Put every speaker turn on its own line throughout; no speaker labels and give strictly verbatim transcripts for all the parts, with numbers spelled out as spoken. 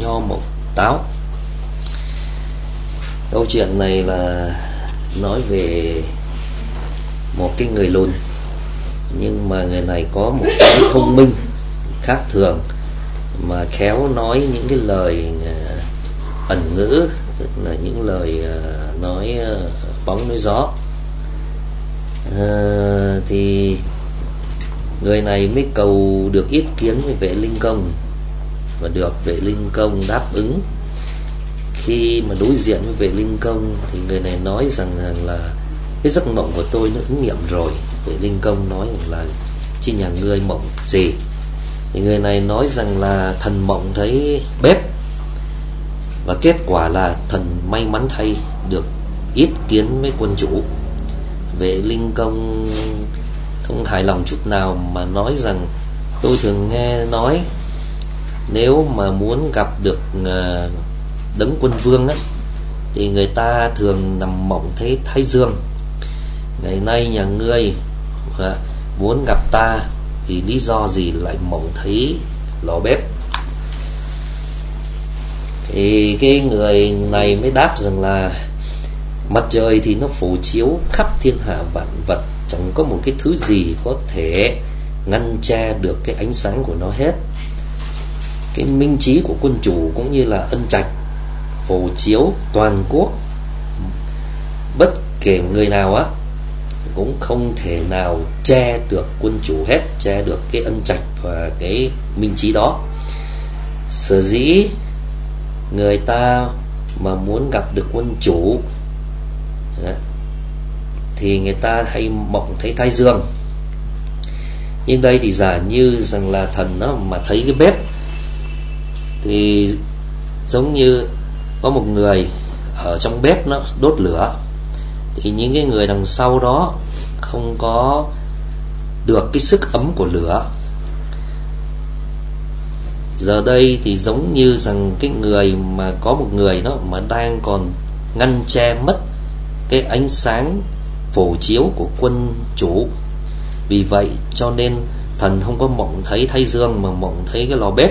nho mộc táo. Câu chuyện này là nói về một cái người lùn, nhưng mà người này có một cái thông minh khác thường, mà khéo nói những cái lời ẩn ngữ, tức là những lời nói bóng nói gió. à, Thì người này mới cầu được yết kiến với Vệ Linh Công, và được Vệ Linh Công đáp ứng. Khi mà đối diện với Vệ Linh Công thì người này nói rằng, rằng là cái giấc mộng của tôi nó ứng nghiệm rồi. Vệ Linh Công nói rằng là chứ nhà ngươi mộng gì? Thì người này nói rằng là thần mộng thấy bếp, và kết quả là thần may mắn thay được yết kiến với quân chủ. Vệ Linh Công không hài lòng chút nào, mà nói rằng tôi thường nghe nói nếu mà muốn gặp được uh, đấng quân vương á, thì người ta thường nằm mộng thấy thái dương. Ngày nay nhà ngươi uh, muốn gặp ta thì lý do gì lại mộng thấy lò bếp? Thì cái người này mới đáp rằng là mặt trời thì nó phổ chiếu khắp thiên hạ vạn vật, chẳng có một cái thứ gì có thể ngăn che được cái ánh sáng của nó hết. Cái minh trí của quân chủ cũng như là ân trạch phổ chiếu toàn quốc, bất kể người nào á cũng không thể nào che được quân chủ hết, che được cái ân trạch và cái minh trí đó. Sở dĩ người ta mà muốn gặp được quân chủ thì người ta hay mộng thấy thái dương. Nhưng đây thì giả như rằng là thần đó mà thấy cái bếp, thì giống như có một người ở trong bếp nó đốt lửa, thì những cái người đằng sau đó không có được cái sức ấm của lửa. Giờ đây thì giống như rằng cái người mà có một người đó mà đang còn ngăn che mất cái ánh sáng phổ chiếu của quân chủ. Vì vậy cho nên thần không có mộng thấy thái dương, mà mộng thấy cái lò bếp.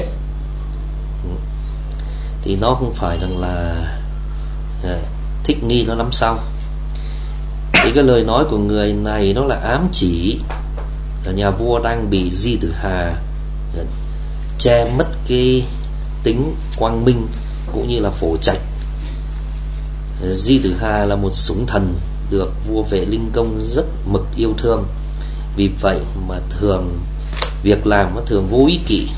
Thì nó không phải rằng là à, thích nghi nó lắm sao. Thì cái lời nói của người này nó là ám chỉ là nhà vua đang bị Di Tử Hà à, che mất cái tính quang minh cũng như là phổ trạch. Di Tử Hà là một sủng thần được vua Vệ Linh Công rất mực yêu thương. Vì vậy mà thường việc làm nó thường vô ý kỵ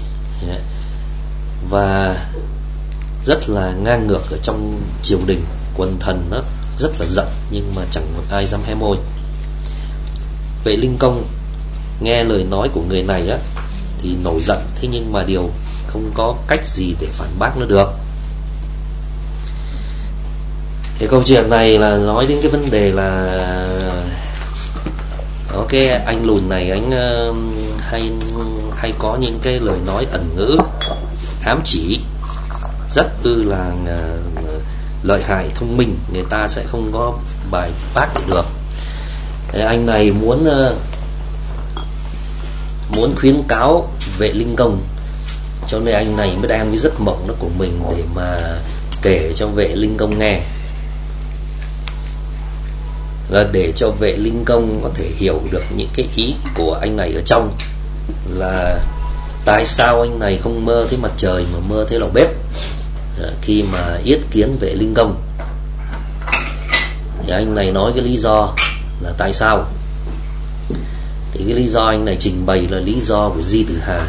và rất là ngang ngược ở trong triều đình. Quần thần nó rất là giận, nhưng mà chẳng một ai dám hé môi. Vệ Linh Công nghe lời nói của người này á thì nổi giận, thế nhưng mà điều không có cách gì để phản bác nó được. Cái câu chuyện này là nói đến cái vấn đề là có cái anh lùn này, anh uh, hay hay có những cái lời nói ẩn ngữ ám chỉ rất ư là uh, lợi hại, thông minh, người ta sẽ không có bài bác được. Thế anh này muốn uh, muốn khuyến cáo Vệ Linh Công, cho nên anh này mới đem cái giấc mộng đó của mình để mà kể cho Vệ Linh Công nghe, và để cho Vệ Linh Công có thể hiểu được những cái ý của anh này ở trong, là tại sao anh này không mơ thấy mặt trời mà mơ thấy lò bếp khi mà yết kiến Vệ Linh Công. Thì anh này nói cái lý do là tại sao. Thì cái lý do anh này trình bày là lý do của Di Tử Hà,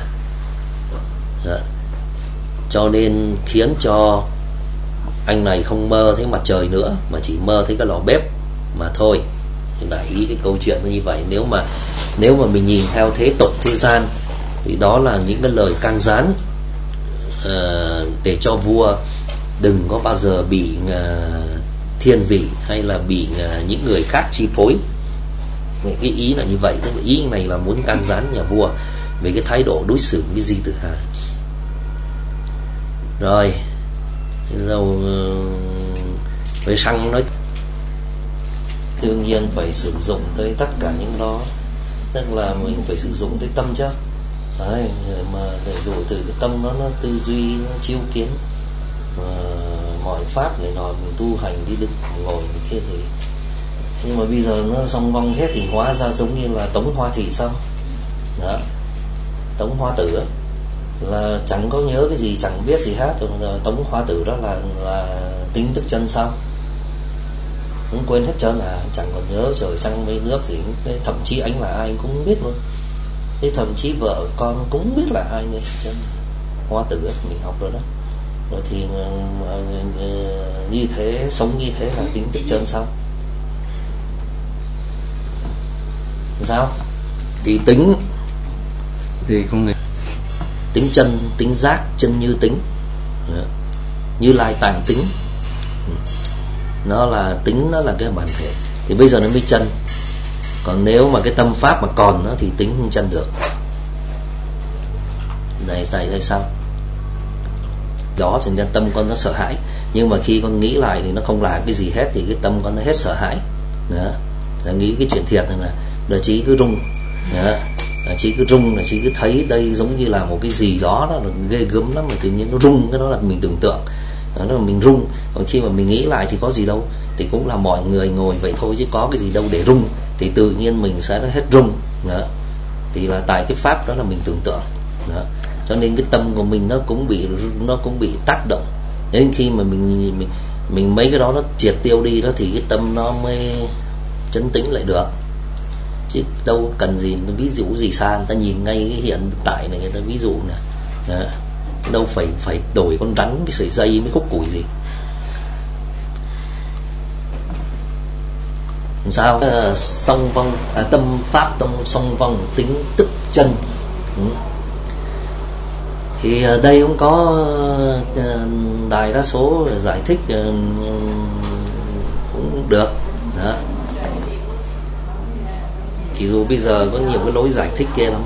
cho nên khiến cho anh này không mơ thấy mặt trời nữa, mà chỉ mơ thấy cái lò bếp mà thôi. Thì đại ý cái câu chuyện như vậy. Nếu mà nếu mà mình nhìn theo thế tục thế gian thì đó là những cái lời can gián uh, để cho vua đừng có bao giờ bị uh, thiên vị hay là bị uh, những người khác chi phối. Cái ý là như vậy. Tức là ý này là muốn can gián nhà vua về cái thái độ đối xử với Di Tử Hà. Rồi rồi về xăng nói đương nhiên phải sử dụng tới tất cả những đó, tức là mình phải sử dụng tới tâm chứ. Đấy, mà để rồi từ cái tâm nó nó tư duy, nó chiếu kiến, uh, mọi pháp này nọ, mình tu hành đi đứng ngồi đi kia gì, nhưng mà bây giờ nó song vong hết thì hóa ra giống như là Tống Hoa Thị xong đó. Tống Hoa Tử ấy, là chẳng có nhớ cái gì, chẳng biết gì hết. Rồi Tống Hoa Tử đó là là tính tức chân sao, cũng quên hết trơn, là chẳng còn nhớ trời trăng mây nước gì, thậm chí anh là ai cũng không biết luôn, thế thậm chí vợ con cũng biết là ai nữa. Chân Hoa Tử ấy, mình học rồi đó. Rồi thì uh, như thế, sống như thế là tính tức chân sao? Sao? Thì tính
thì không người
tính chân, tính giác, chân như tính, Như Lai tàng tính, nó là tính, nó là cái bản thể. Thì bây giờ nó mới chân. Còn nếu mà cái tâm pháp mà còn nó thì tính không chân được. Này tại tại sao? Đó thì nên tâm con nó sợ hãi. Nhưng mà khi con nghĩ lại thì nó không làm cái gì hết, thì cái tâm con nó hết sợ hãi. Đó. Là nghĩ cái chuyện thiệt này là là chỉ cứ rung. Đó. Là chỉ cứ rung, là chỉ cứ thấy đây giống như là một cái gì đó, đó là ghê gớm lắm, mà tự nhiên nó rung, cái đó là mình tưởng tượng. Đó là mình rung. Còn khi mà mình nghĩ lại thì có gì đâu, thì cũng là mọi người ngồi vậy thôi chứ có cái gì đâu để rung, thì tự nhiên mình sẽ hết rung. Đó. Thì là tại cái pháp đó là mình tưởng tượng. Đó. Cho nên cái tâm của mình nó cũng bị nó cũng bị tác động. Đến khi mà mình mình mình mấy cái đó nó triệt tiêu đi đó thì cái tâm nó mới trấn tĩnh lại được. Chứ đâu cần gì ví dụ gì xa, người ta nhìn ngay cái hiện tại này, người ta ví dụ nè. Đó. Đâu phải phải đổi con rắn với sợi dây với khúc củi gì. Sao à, song vong à, tâm pháp tâm song vong tính tức chân. Ừ. Thì ở đây cũng có uh, đại đa số giải thích uh, cũng được đó. Chỉ dù bây giờ có nhiều cái lối giải thích kia lắm,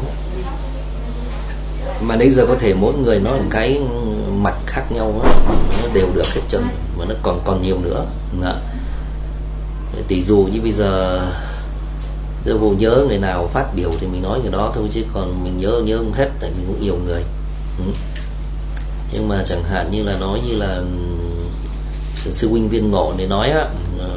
mà bây giờ có thể mỗi người nói một cái mặt khác nhau đó, nó đều được hết trơn, mà nó còn còn nhiều nữa đó. Tỷ dụ như bây giờ giờ vô nhớ người nào phát biểu thì mình nói người đó thôi, chứ còn mình nhớ nhớ không hết, tại mình cũng nhiều người. Ừ. Nhưng mà chẳng hạn như là nói như là sư huynh Viên Ngộ này nói á,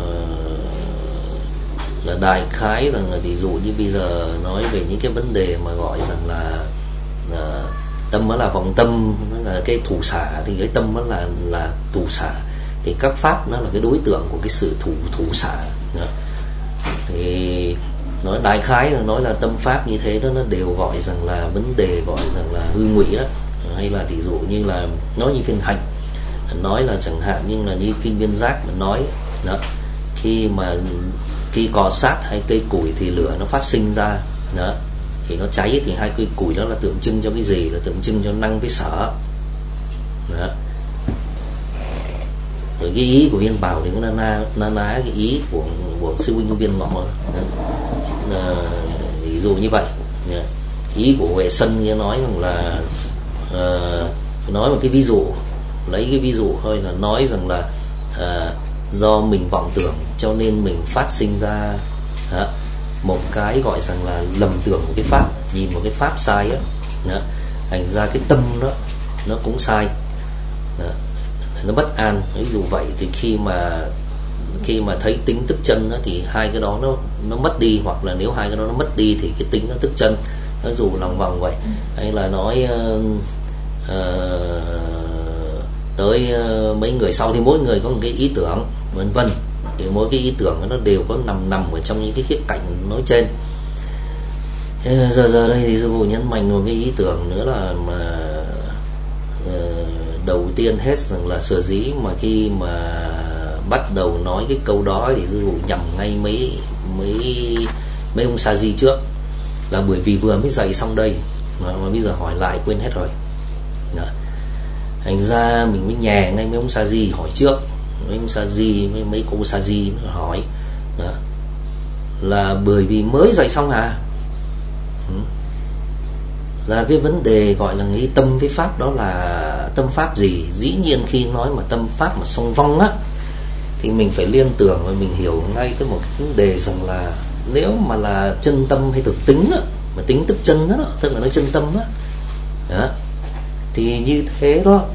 là đại khái rằng là ví dụ như bây giờ nói về những cái vấn đề mà gọi rằng là, là tâm nó là vọng tâm, nó là cái thủ xả, thì cái tâm nó là là thủ xả, thì các pháp nó là cái đối tượng của cái sự thủ thủ xả. Đó. Thì nói đại khái là nói là tâm pháp như thế đó, nó đều gọi rằng là vấn đề gọi rằng là hư ngụy á, hay là ví dụ như là nói như phiên hành, nói là chẳng hạn như là như kinh Viên Giác mà nói đó, khi mà khi cọ sát hay cây củi thì lửa nó phát sinh ra đó, thì nó cháy thì hai cây củi đó là tượng trưng cho cái gì, là tượng trưng cho năng với sở đó. Rồi cái ý của Viên Bảo thì cũng là na na ná cái ý của của sư huynh Viên Ngọ, à, ví dụ như vậy. Ý của Huệ Sân như nói rằng là à, nói một cái ví dụ, lấy cái ví dụ thôi, là nói rằng là à, do mình vọng tưởng cho nên mình phát sinh ra à, một cái gọi rằng là lầm tưởng của cái pháp, nhìn một cái pháp sai á, thành ra cái tâm đó nó cũng sai đó, nó bất an. Ví dụ vậy thì khi mà khi mà thấy tính tức chân đó, thì hai cái đó nó nó mất đi, hoặc là nếu hai cái đó nó mất đi thì cái tính nó tức chân, nó dù lòng vòng vậy. Hay là nói uh, uh, tới uh, mấy người sau thì mỗi người có một cái ý tưởng vân vân, thì mỗi cái ý tưởng nó đều có nằm nằm ở trong những cái khía cạnh nói trên. Thế giờ giờ đây thì sư phụ nhấn mạnh một cái ý tưởng nữa là mà uh, đầu tiên hết rằng là sở dĩ mà khi mà bắt đầu nói cái câu đó thì sư phụ nhầm ngay mấy mấy mấy ông sa di trước, là bởi vì vừa mới dạy xong đây mà, mà bây giờ hỏi lại quên hết rồi đó. Thành ra mình mới nhè ngay mấy ông sa di hỏi trước, mấy ông sa di mấy mấy cô sa di hỏi đó, là bởi vì mới dạy xong à. Ừ. Là cái vấn đề gọi là nghĩ tâm với pháp đó là tâm pháp gì. Dĩ nhiên khi nói mà tâm pháp mà song vong á, thì mình phải liên tưởng và mình hiểu ngay tới một cái vấn đề rằng là nếu mà là chân tâm hay thực tính á, mà tính tức chân đó, tức là nói chân tâm á, đó, thì như thế đó,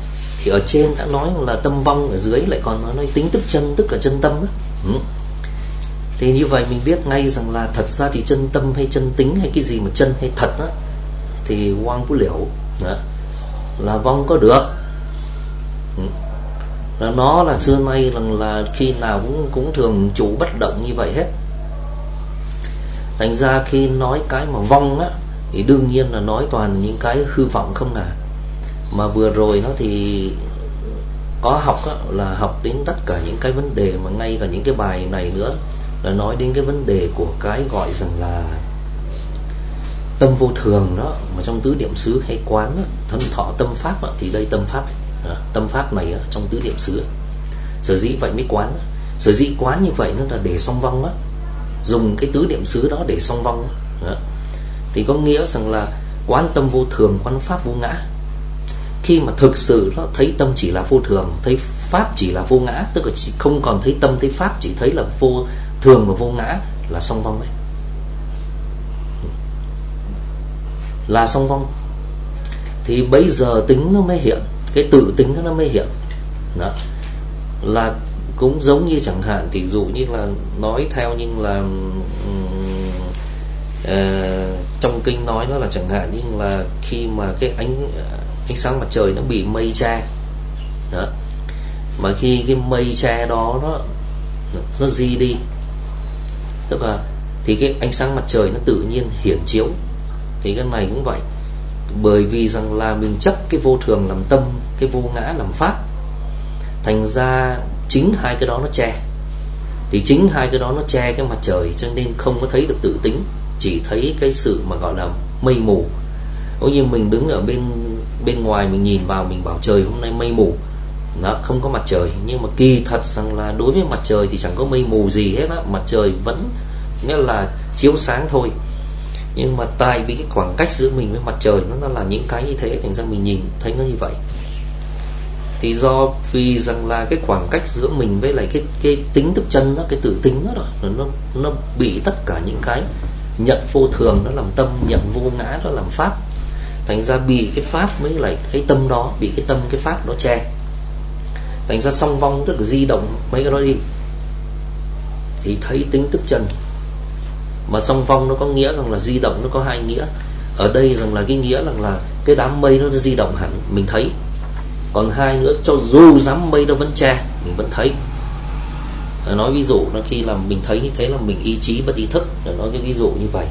Thì ở trên đã nói là tâm vong, ở dưới lại còn nói tính tức chân, tức là chân tâm đó. Ừ. Thì như vậy mình biết ngay rằng là thật ra thì chân tâm hay chân tính hay cái gì mà chân hay thật đó, thì Hoang Vũ Liễu đó, là vong có được. Ừ. Là nó là xưa nay là, là khi nào cũng cũng thường trụ bất động như vậy hết. Thành ra khi nói cái mà vong á thì đương nhiên là nói toàn những cái hư vọng không à. Mà vừa rồi nó thì có học á, là học đến tất cả những cái vấn đề, mà ngay cả những cái bài này nữa là nói đến cái vấn đề của cái gọi rằng là tâm vô thường đó, mà trong tứ niệm xứ hay quán đó, thân thọ tâm pháp đó, thì đây tâm pháp à, tâm pháp này đó, trong tứ niệm xứ sở dĩ vậy mới quán đó. Sở dĩ quán như vậy nó là để song vong đó, dùng cái tứ niệm xứ đó để song vong đó. Đó. Thì có nghĩa rằng là quán tâm vô thường, quán pháp vô ngã. Khi mà thực sự nó thấy tâm chỉ là vô thường, thấy pháp chỉ là vô ngã, tức là không còn thấy tâm thấy pháp, chỉ thấy là vô thường và vô ngã, là song vong đấy, là song vong. Thì bây giờ tính nó mới hiện, cái tự tính nó mới hiện đó. Là cũng giống như chẳng hạn tỷ dụ như là nói theo nhưng là uh, trong kinh nói nó là chẳng hạn như là khi mà cái ánh ánh sáng mặt trời nó bị mây che đó, mà khi cái mây che đó nó nó di đi, tức là thì cái ánh sáng mặt trời nó tự nhiên hiển chiếu. Thì cái này cũng vậy, bởi vì rằng là mình chấp cái vô thường làm tâm, cái vô ngã làm pháp, thành ra chính hai cái đó nó che. Thì chính hai cái đó nó che cái mặt trời, cho nên không có thấy được tự tính, chỉ thấy cái sự mà gọi là mây mù. Cũng như mình đứng ở bên bên ngoài mình nhìn vào, mình bảo trời hôm nay mây mù, nó không có mặt trời, nhưng mà kỳ thật rằng là đối với mặt trời thì chẳng có mây mù gì hết á, mặt trời vẫn nghĩa là chiếu sáng thôi. Nhưng mà tại vì cái khoảng cách giữa mình với mặt trời nó, nó là những cái như thế, thành ra mình nhìn thấy nó như vậy. Thì do vì rằng là cái khoảng cách giữa mình với lại cái cái tính tức chân đó, cái tự tính đó, đó nó nó bị tất cả những cái nhận vô thường nó làm tâm, nhận vô ngã nó làm pháp, thành ra bị cái pháp mới lại cái tâm đó, bị cái tâm cái pháp đó che, thành ra song vong, tức là di động mấy cái đó đi thì thấy tính tức chân. Mà song vong nó có nghĩa rằng là di động, nó có hai nghĩa. Ở đây rằng là cái nghĩa rằng là cái đám mây nó di động hẳn mình thấy, còn hai nữa cho dù đám mây nó vẫn che mình vẫn thấy. Nói ví dụ là khi làm mình thấy như thế là mình ý chí bất ý thức, để nói cái ví dụ như vậy.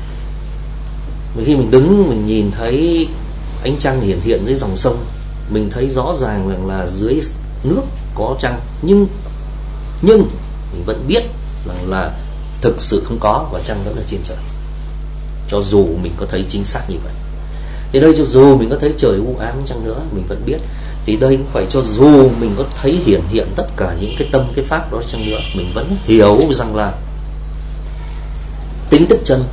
Khi mình đứng mình nhìn thấy ánh trăng hiển hiện dưới dòng sông, mình thấy rõ ràng rằng là dưới nước có trăng, nhưng nhưng mình vẫn biết rằng là thực sự không có, và trăng vẫn ở trên trời, cho dù mình có thấy chính xác như vậy. Thì đây cho dù mình có thấy trời u ám chăng nữa mình vẫn biết. Thì đây cũng phải cho dù mình có thấy hiển hiện tất cả những cái tâm cái pháp đó chăng nữa, mình vẫn hiểu rằng là tính tức chân.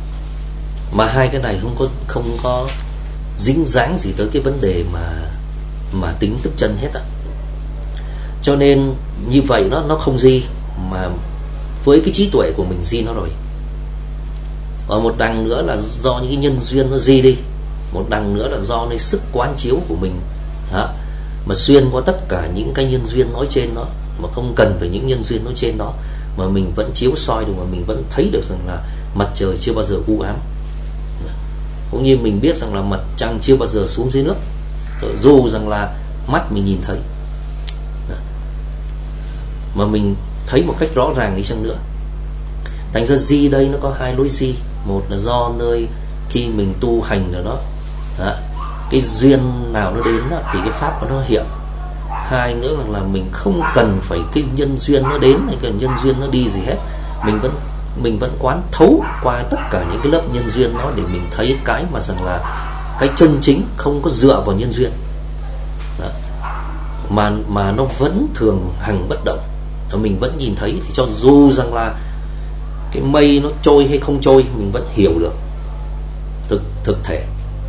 Mà hai cái này không có không có dính dáng gì tới cái vấn đề mà mà tính tức chân hết á. Cho nên như vậy nó nó không di, mà với cái trí tuệ của mình di nó rồi. Và một đằng nữa là do những cái nhân duyên nó di đi, một đằng nữa là do cái sức quán chiếu của mình đó, mà xuyên qua tất cả những cái nhân duyên nói trên đó, mà không cần phải những nhân duyên nói trên đó, mà mình vẫn chiếu soi được, mà mình vẫn thấy được rằng là mặt trời chưa bao giờ u ám, cũng như mình biết rằng là mặt trăng chưa bao giờ xuống dưới nước, dù rằng là mắt mình nhìn thấy, mà mình thấy một cách rõ ràng đi chăng nữa. Thành ra di đây nó có hai lối di. Một là do nơi khi mình tu hành rồi đó, đó cái duyên nào nó đến đó, thì cái pháp của nó hiện. Hai nữa là, là mình không cần phải cái nhân duyên nó đến hay cái nhân duyên nó đi gì hết, mình vẫn mình vẫn quán thấu qua tất cả những cái lớp nhân duyên đó, để mình thấy cái mà rằng là cái chân chính không có dựa vào nhân duyên đó, mà mà nó vẫn thường hằng bất động, mình vẫn nhìn thấy. Thì cho dù rằng là cái mây nó trôi hay không trôi, mình vẫn hiểu được thực thực thể.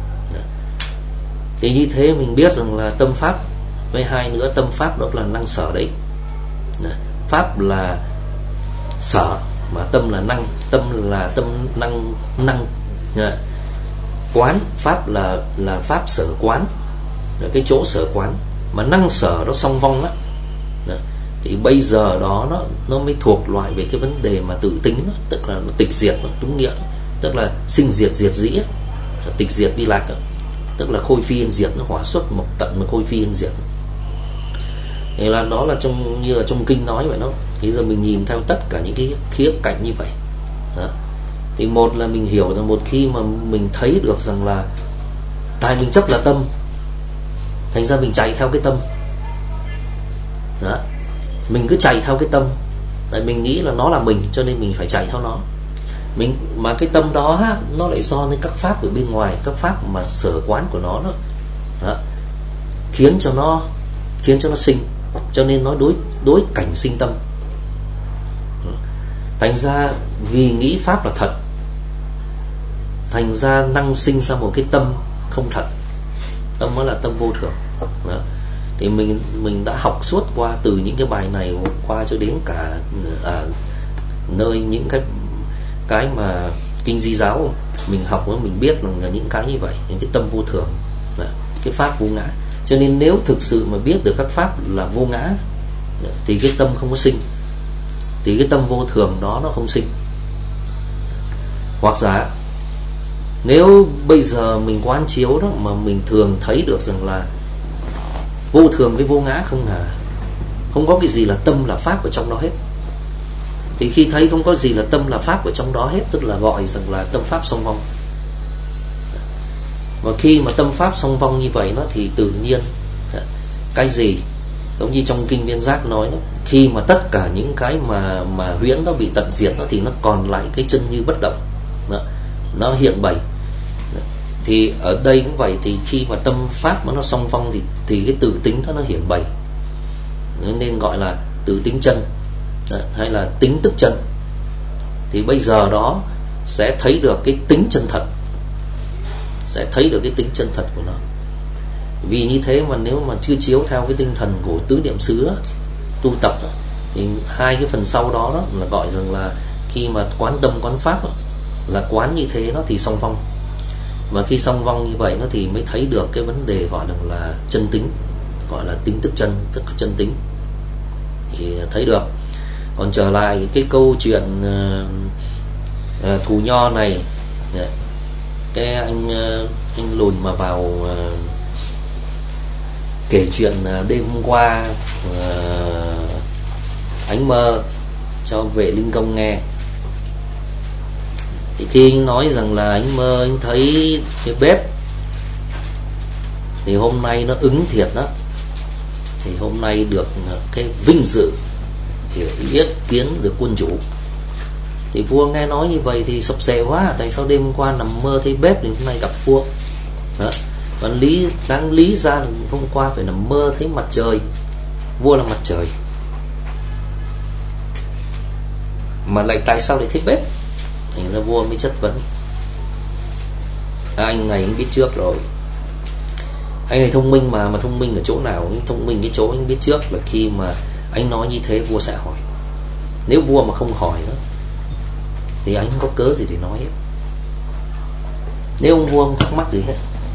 Thì như thế mình biết rằng là tâm pháp, với hai nữa tâm pháp đó là năng sở đấy. Pháp là sở, mà tâm là năng. Tâm là tâm năng năng quán, pháp là là pháp sở quán, là cái chỗ sở quán. mà năng sở nó song vong á, thì bây giờ đó nó nó mới thuộc loại về cái vấn đề mà tự tính đó, tức là nó tịch diệt đó, đúng nghĩa, tức là sinh diệt diệt dĩ đó, tịch diệt vi lạc đó, tức là khôi phi yên diệt, nó hóa xuất một tận mà khôi phi yên diệt. Thì là đó là trong như là trong kinh nói vậy đó. Thì giờ mình nhìn theo tất cả những cái khía cạnh như vậy đó. Thì một là mình hiểu rằng một khi mà mình thấy được rằng là tại mình chấp là tâm, thành ra mình chạy theo cái tâm đó. Mình cứ chạy theo cái tâm, tại mình nghĩ là nó là mình, cho nên mình phải chạy theo nó. Mình mà cái tâm đó ha, nó lại do những các pháp ở bên ngoài, các pháp mà sở quán của nó đó, đó khiến cho nó khiến cho nó sinh, cho nên nó đối đối cảnh sinh tâm. Thành ra vì nghĩ pháp là thật, thành ra năng sinh ra một cái tâm không thật, tâm đó là tâm vô thường đó. Thì mình mình đã học suốt qua từ những cái bài này qua cho đến cả à, nơi những cái cái mà kinh di giáo mình học đó, mình biết là những cái như vậy, những cái tâm vô thường đó, cái pháp vô ngã. Cho nên nếu thực sự mà biết được các pháp là vô ngã thì cái tâm không có sinh, thì cái tâm vô thường đó nó không sinh. Hoặc giả nếu bây giờ mình quán chiếu đó mà mình thường thấy được rằng là vô thường với vô ngã không hả, không có cái gì là tâm là pháp ở trong đó hết, thì khi thấy không có gì là tâm là pháp ở trong đó hết, tức là gọi rằng là tâm pháp song vong. Và khi mà tâm pháp song vong như vậy nó thì tự nhiên cái gì giống như trong kinh Viên Giác nói đó, khi mà tất cả những cái mà mà huyễn nó bị tận diệt nó thì nó còn lại cái chân như bất động đó, nó hiện bày. Thì ở đây cũng vậy, thì khi mà tâm pháp mà nó song vong thì thì cái tự tính đó nó hiện bày, nên gọi là tự tính chân đó, hay là tính tức chân. Thì bây giờ đó sẽ thấy được cái tính chân thật, sẽ thấy được cái tính chân thật của nó. Vì như thế mà nếu mà chưa chiếu theo cái tinh thần của tứ niệm xứ đó, tu tập đó, thì hai cái phần sau đó, đó là gọi rằng là khi mà quán tâm quán pháp đó, là quán như thế nó thì song vong. Và khi song vong như vậy nó thì mới thấy được cái vấn đề gọi là, là chân tính, gọi là tính tức chân, tức là chân tính, thì thấy được. Còn trở lại cái câu chuyện uh, uh, Thù Nho này, cái anh uh, anh lùn mà vào uh, kể chuyện uh, đêm hôm qua uh, anh mơ cho Vệ Linh Công nghe. Thì khi anh nói rằng là anh mơ anh thấy cái bếp thì hôm nay nó ứng thiệt đó, thì hôm nay được cái vinh dự thì yết kiến được quân chủ. Thì vua nghe nói như vậy thì sập sệ quá, tại sao đêm hôm qua nằm mơ thấy bếp thì hôm nay gặp vua đó. Và lý đáng lý ra hôm qua phải nằm mơ thấy mặt trời, vua là mặt trời, mà lại tại sao lại thấy bếp? Thành ra vua mới chất vấn. À, anh này anh biết trước rồi, anh này thông minh mà mà thông minh ở chỗ nào? Anh thông minh cái chỗ anh biết trước là khi mà anh nói như thế vua sẽ hỏi. Nếu vua mà không hỏi đó thì anh không có cớ gì để nói hết. Nếu ông vua không thắc mắc gì hết.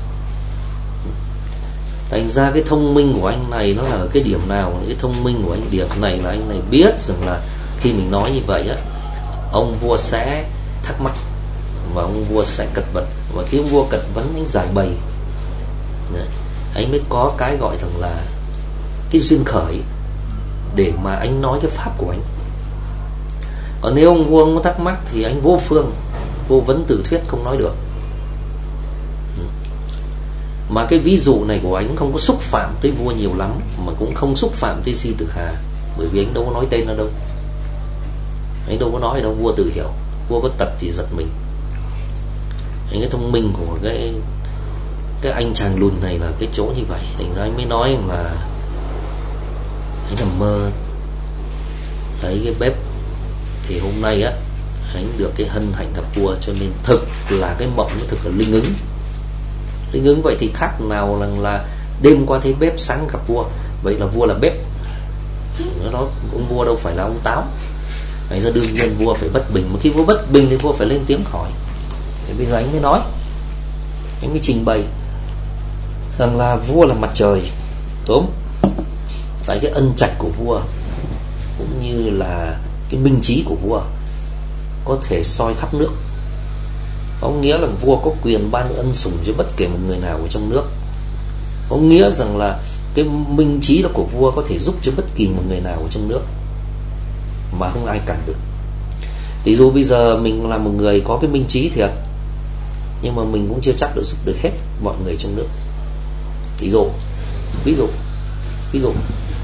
Thành ra cái thông minh của anh này nó là ở cái điểm nào? Cái thông minh của anh điểm này là anh này biết rằng là khi mình nói như vậy á, ông vua sẽ thắc mắc và ông vua sẽ cật vấn. Và khi ông vua cật vấn anh giải bày, anh mới có cái gọi rằng là cái duyên khởi để mà anh nói cái pháp của anh. Còn nếu ông vua không thắc mắc thì anh vô phương, vô vấn tử thuyết không nói được. Mà cái ví dụ này của anh không có xúc phạm tới vua nhiều lắm, mà cũng không xúc phạm tới Si Tử Hà, bởi vì anh đâu có nói tên ở đâu, anh đâu có nói đâu. Vua tự hiểu, vua có tật thì giật mình. Anh cái thông minh của cái cái anh chàng lùn này là cái chỗ như vậy. Thành ra anh mới nói là anh nằm mơ thấy cái bếp, thì hôm nay á anh được cái hân hạnh gặp vua, cho nên thực là cái mộng nó thực là linh ứng. Linh ứng vậy thì khác nào là, là đêm qua thấy bếp, sáng gặp vua. Vậy là vua là bếp đó, ông vua đâu phải là ông táo. Thành ra đương nhiên vua phải bất bình. Mà khi vua bất bình thì vua phải lên tiếng hỏi. Thì bây giờ anh mới nói, anh mới trình bày rằng là vua là mặt trời, đúng. tại cái ân trạch của vua cũng như là cái minh trí của vua có thể soi khắp nước. Có nghĩa là vua có quyền ban ân sủng cho bất kể một người nào ở trong nước. Có nghĩa rằng là cái minh trí đó của vua có thể giúp cho bất kỳ một người nào ở trong nước mà không ai cản được. Tỷ dụ bây giờ mình là một người có cái minh trí thiệt, nhưng mà mình cũng chưa chắc đã giúp được hết mọi người trong nước. Ví dụ Ví dụ Ví dụ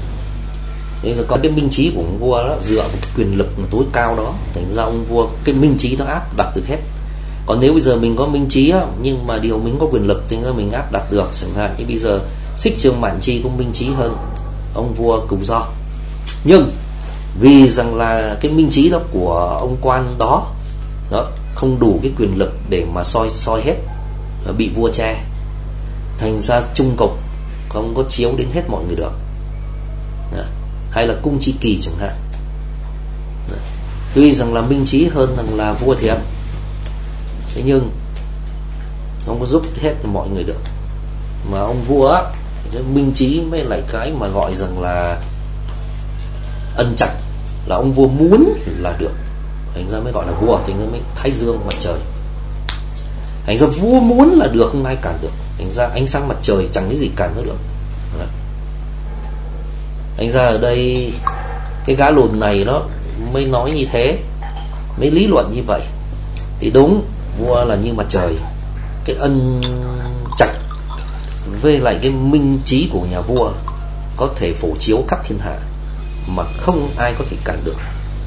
Bây giờ có cái minh trí của ông vua đó, dựa vào cái quyền lực mà tối cao đó, thành ra ông vua cái minh trí nó áp đặt được hết. Còn nếu bây giờ mình có minh trí á, nhưng mà điều mình có quyền lực, thành ra mình áp đặt được. Chẳng hạn như bây giờ Xích Chương Mạn Chi có minh trí hơn ông vua Cửu Do, nhưng vì rằng là cái minh trí đó của ông quan đó, đó không đủ cái quyền lực để mà soi soi hết, bị vua che, thành ra trung cục không có chiếu đến hết mọi người được. Đó. Hay là Cung Chi Kỳ chẳng hạn. Đó. Tuy rằng là minh trí hơn rằng là vua thiệt, thế nhưng không có giúp hết mọi người được. Mà ông vua á, minh trí mới lại cái mà gọi rằng là ân trạch, là ông vua muốn là được, thành ra mới gọi là vua, thành ra mới thái dương mặt trời. Thành ra vua muốn là được, không ai cản được. Thành ra ánh sáng mặt trời chẳng cái gì cản nó được. Đó. Thành ra ở đây cái gã lùn này nó mới nói như thế, mới lý luận như vậy. Thì đúng, vua là như mặt trời, cái ân trạch với lại cái minh trí của nhà vua có thể phổ chiếu khắp thiên hạ mà không ai có thể cản được.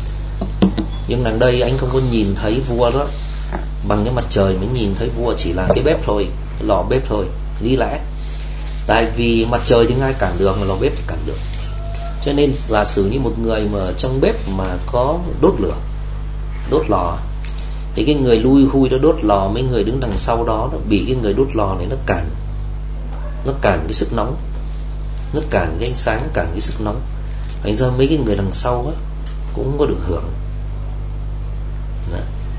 Nhưng đằng đây anh không có nhìn thấy vua đó bằng cái mặt trời, mới nhìn thấy vua chỉ là cái bếp thôi, cái lò bếp thôi, lý lẽ. Tại vì mặt trời thì ai cản được, mà lò bếp thì cản được. Cho nên giả sử như một người mà trong bếp mà có đốt lửa, đốt lò, thì cái người lui hui đó đốt lò, mấy người đứng đằng sau đó nó bị cái người đốt lò này nó cản, nó cản cái sức nóng, nó cản cái ánh sáng, cản cái sức nóng. Thành ra mấy cái người đằng sau á cũng có được hưởng. Đó.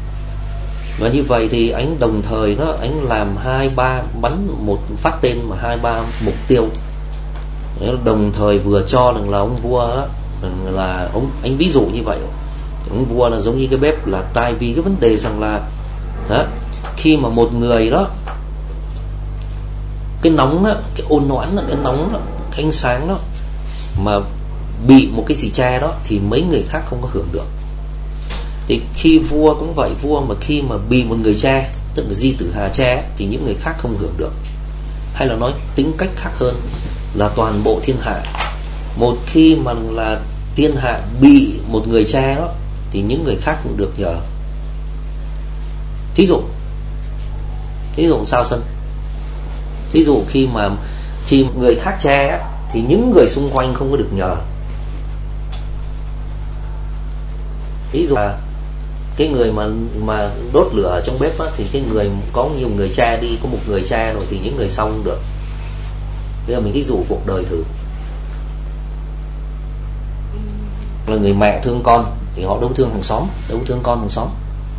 Và như vậy thì anh đồng thời đó, anh làm hai ba bắn một phát tên mà hai ba mục tiêu, đồng thời vừa cho rằng là ông vua á, là ông anh ví dụ như vậy, ông vua là giống như cái bếp, là tại vì cái vấn đề rằng là đó, khi mà một người đó cái nóng đó, cái ôn noãn đó, cái nóng đó, cái ánh sáng đó mà bị một cái gì che đó thì mấy người khác không có hưởng được. Thì khi vua cũng vậy, vua mà khi mà bị một người che, tức là di tử hà che, thì những người khác không hưởng được. Hay là nói tính cách khác hơn là toàn bộ thiên hạ, một khi mà là thiên hạ bị một người che đó thì những người khác cũng được nhờ. Thí dụ Thí dụ sao Sân? Thí dụ khi mà khi người khác che thì những người xung quanh không có được nhờ. Ví dụ là cái người mà mà đốt lửa ở trong bếp á, thì cái người có nhiều người che đi, có một người che rồi thì những người sau không được. Bây giờ mình ví dụ cuộc đời thử, là người mẹ thương con thì họ đâu thương hàng xóm, đâu thương con hàng xóm,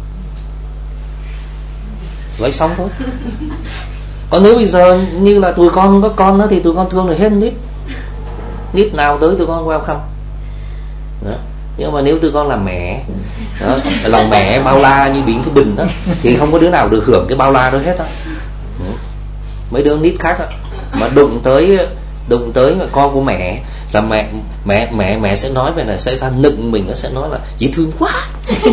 vậy xong thôi. Còn nếu bây giờ như là tụi con có con đó thì tụi con thương được hết nít, nít nào tới tụi con welcome đó. Nhưng mà nếu tụi con là mẹ đó, lòng mẹ bao la như biển cái bình đó, thì không có đứa nào được hưởng cái bao la đó hết đó. Mấy đứa nít khác đó, mà đụng tới đụng tới mà con của mẹ là mẹ mẹ mẹ mẹ sẽ nói về là sẽ ra nựng mình, nó sẽ nói là dễ thương quá.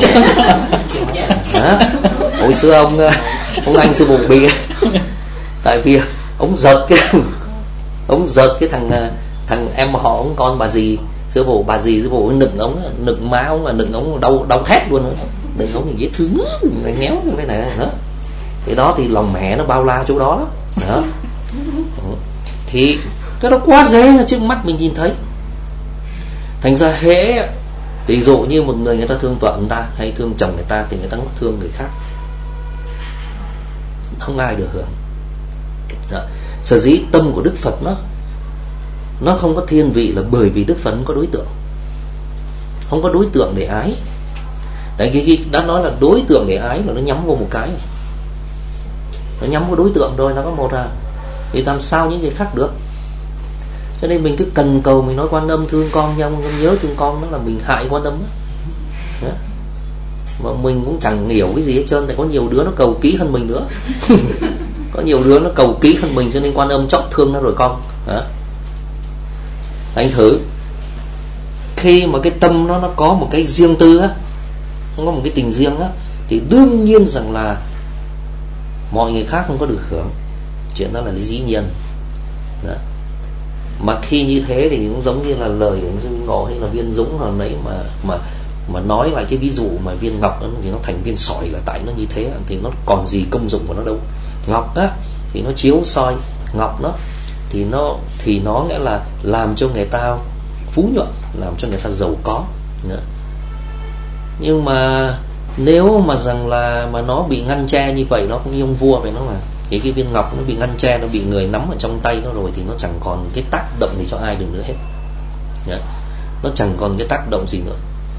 Đó. Hồi xưa ông ông anh sư phụ bị, tại vì ông giật cái ông giật cái thằng thằng em họ ông con bà dì sư phụ, bà dì sư phụ nựng ống, nựng má ông, là nựng ống đau đau thét luôn đó. Nựng ống thì dễ thương, nhéo như thế này đó. Thì đó thì lòng mẹ nó bao la chỗ đó đó. Đó. Thì cái đó quá dễ là trước mắt mình nhìn thấy. Thành ra hễ ví dụ như một người người ta thương vợ người ta hay thương chồng người ta thì người ta cũng thương người khác, không ai được hưởng. Đó. Sở dĩ tâm của Đức Phật nó nó không có thiên vị là bởi vì Đức Phật không có đối tượng, không có đối tượng để ái. Tại vì đã nói là đối tượng để ái là nó nhắm vào một cái, nó nhắm vào đối tượng rồi, nó có một à, thì làm sao những người khác được. Cho nên mình cứ cần cầu, mình nói Quan Âm thương con nha, con nhớ thương con, đó là mình hại Quan Âm đó. Mà mình cũng chẳng hiểu cái gì hết trơn. Tại có nhiều đứa nó cầu kỹ hơn mình nữa. Có nhiều đứa nó cầu kỹ hơn mình, cho nên Quan Âm chót thương nó rồi con đó. Anh thử, khi mà cái tâm nó nó có một cái riêng tư á, nó có một cái tình riêng á, thì đương nhiên rằng là mọi người khác không có được hưởng. Chuyện đó là dĩ nhiên đó. Mà khi như thế thì cũng giống như là lời của Dương Ngộ hay là Viên Dũng hồi nãy mà mà mà nói lại cái ví dụ mà viên ngọc đó, thì nó thành viên sỏi là tại nó như thế, thì nó còn gì công dụng của nó đâu. Ngọc á thì nó chiếu soi, ngọc nó thì nó thì nó nghĩa là làm cho người ta phú nhuận, làm cho người ta giàu có nữa. Nhưng mà nếu mà rằng là mà nó bị ngăn che như vậy, nó cũng như ông vua vậy, nó là cái cái viên ngọc nó bị ngăn che, nó bị người nắm ở trong tay nó rồi, thì nó chẳng còn cái tác động gì cho ai được nữa hết. Đấy. Nó chẳng còn cái tác động gì nữa.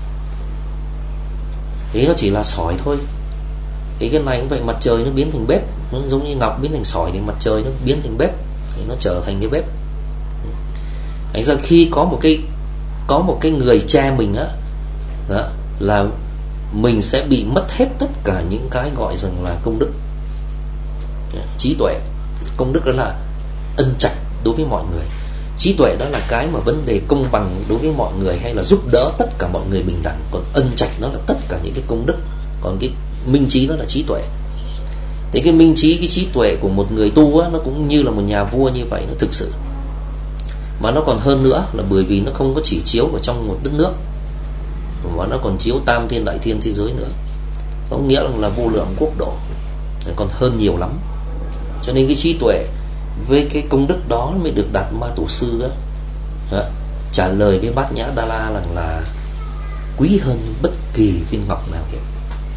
Thế nó chỉ là sỏi thôi. Thì cái này cũng vậy, mặt trời nó biến thành bếp, nó giống như ngọc biến thành sỏi, thì mặt trời nó biến thành bếp, thì nó trở thành cái bếp. Thành ra khi có một cái có một cái người che mình á, đó, là mình sẽ bị mất hết tất cả những cái gọi rằng là công đức, trí tuệ. Công đức đó là ân trạch đối với mọi người. Trí tuệ đó là cái mà vấn đề công bằng đối với mọi người, hay là giúp đỡ tất cả mọi người bình đẳng. Còn ân trạch đó là tất cả những cái công đức. Còn cái minh trí đó là trí tuệ. Thì cái minh trí, cái trí tuệ của một người tu á, nó cũng như là một nhà vua như vậy, nó thực sự. Mà nó còn hơn nữa là bởi vì nó không có chỉ chiếu vào trong một đất nước, mà nó còn chiếu tam thiên đại thiên thế giới nữa. Có nghĩa là vô lượng quốc độ, còn hơn nhiều lắm. Cho nên cái trí tuệ với cái công đức đó mới được Đạt Ma Tổ Sư đó, đó, trả lời với Bát Nhã Đa La rằng là quý hơn bất kỳ viên ngọc nào hết,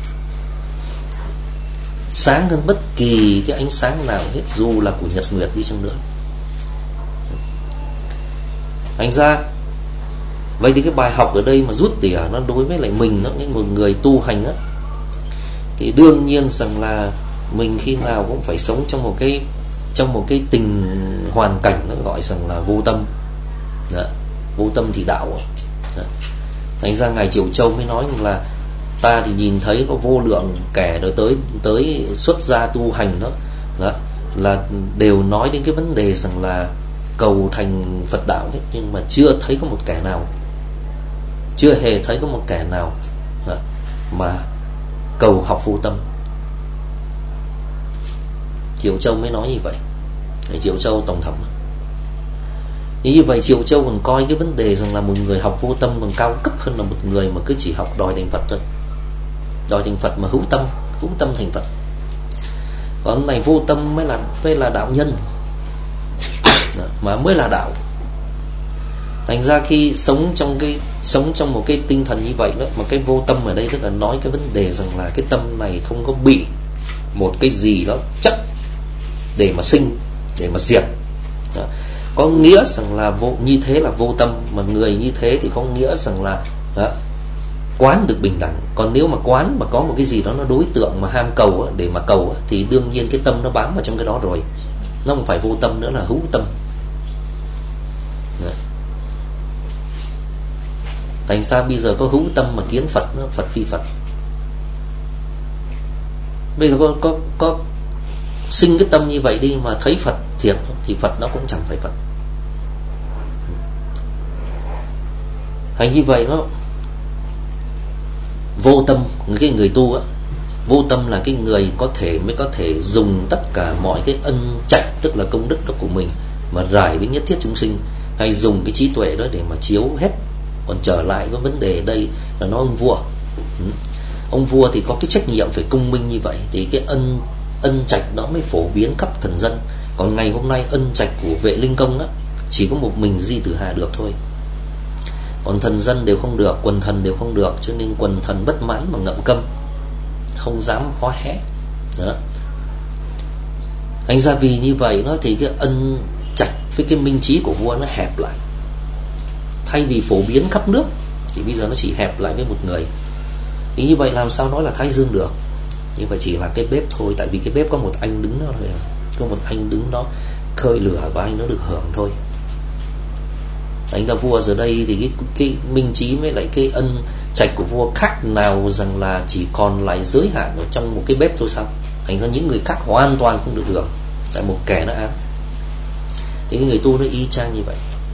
sáng hơn bất kỳ cái ánh sáng nào hết, dù là của nhật nguyệt đi chăng nữa. Thành ra vậy thì cái bài học ở đây mà rút tỉa nó đối với lại mình, nó những một người tu hành á, thì đương nhiên rằng là mình khi nào cũng phải sống trong một cái trong một cái tình hoàn cảnh nó gọi rằng là vô tâm đó. Vô tâm thì đạo đó. Thành ra ngài Triều Châu mới nói rằng là ta thì nhìn thấy có vô lượng kẻ đó tới tới xuất gia tu hành đó, đó là đều nói đến cái vấn đề rằng là cầu thành Phật đạo hết, nhưng mà chưa thấy có một kẻ nào, chưa hề thấy có một kẻ nào đó, mà cầu học vô tâm. Triều Châu mới nói như vậy. Triều Châu tổng thẩm. Như vậy Triều Châu còn coi cái vấn đề rằng là một người học vô tâm còn cao cấp hơn là một người mà cứ chỉ học đòi thành Phật thôi. Đòi thành Phật mà hữu tâm, hữu tâm thành Phật. Còn này vô tâm mới là mới là đạo nhân, mà mới là đạo. Thành ra khi sống trong cái sống trong một cái tinh thần như vậy đó, mà cái vô tâm ở đây tức là nói cái vấn đề rằng là cái tâm này không có bị một cái gì đó chấp để mà sinh, để mà diệt đó. Có nghĩa rằng là vô, như thế là vô tâm. Mà người như thế thì có nghĩa rằng là đó, quán được bình đẳng. Còn nếu mà quán mà có một cái gì đó nó đối tượng mà ham cầu để mà cầu, thì đương nhiên cái tâm nó bám vào trong cái đó rồi, nó không phải vô tâm nữa, là hữu tâm đó. Thành sao bây giờ có hữu tâm mà kiến Phật, nó Phật phi Phật. Bây giờ có, có, có sinh cái tâm như vậy đi mà thấy Phật thiệt thì Phật nó cũng chẳng phải Phật. Thành như vậy nó vô tâm. Cái người tu á, vô tâm là cái người có thể mới có thể dùng tất cả mọi cái ân trạch, tức là công đức đó của mình mà rải đến nhất thiết chúng sinh, hay dùng cái trí tuệ đó để mà chiếu hết. Còn trở lại cái vấn đề đây là nói ông vua. ừ. Ông vua thì có cái trách nhiệm phải công minh như vậy, thì cái ân ân trạch đó mới phổ biến khắp thần dân. Còn ngày hôm nay ân trạch của Vệ Linh Công á, chỉ có một mình Di Tử Hà được thôi, còn thần dân đều không được, quần thần đều không được. Cho nên quần thần bất mãn mà ngậm câm, không dám hó hé đó. Thành ra vì như vậy nó thì cái ân trạch với cái minh trí của vua nó hẹp lại. Thay vì phổ biến khắp nước thì bây giờ nó chỉ hẹp lại với một người. Thì như vậy làm sao nói là Thái Dương được? Như vậy chỉ là cái bếp thôi. Tại vì cái bếp có một anh đứng đó thôi, có một anh đứng đó khơi lửa và anh nó được hưởng thôi. Thành ra vua giờ đây thì cái, cái minh trí với lại cái ân trạch của vua khác nào rằng là chỉ còn lại giới hạn ở trong một cái bếp thôi sao? Thành ra những người khác hoàn toàn không được hưởng, tại một kẻ nó ăn. Thì người tu nó y chang như vậy.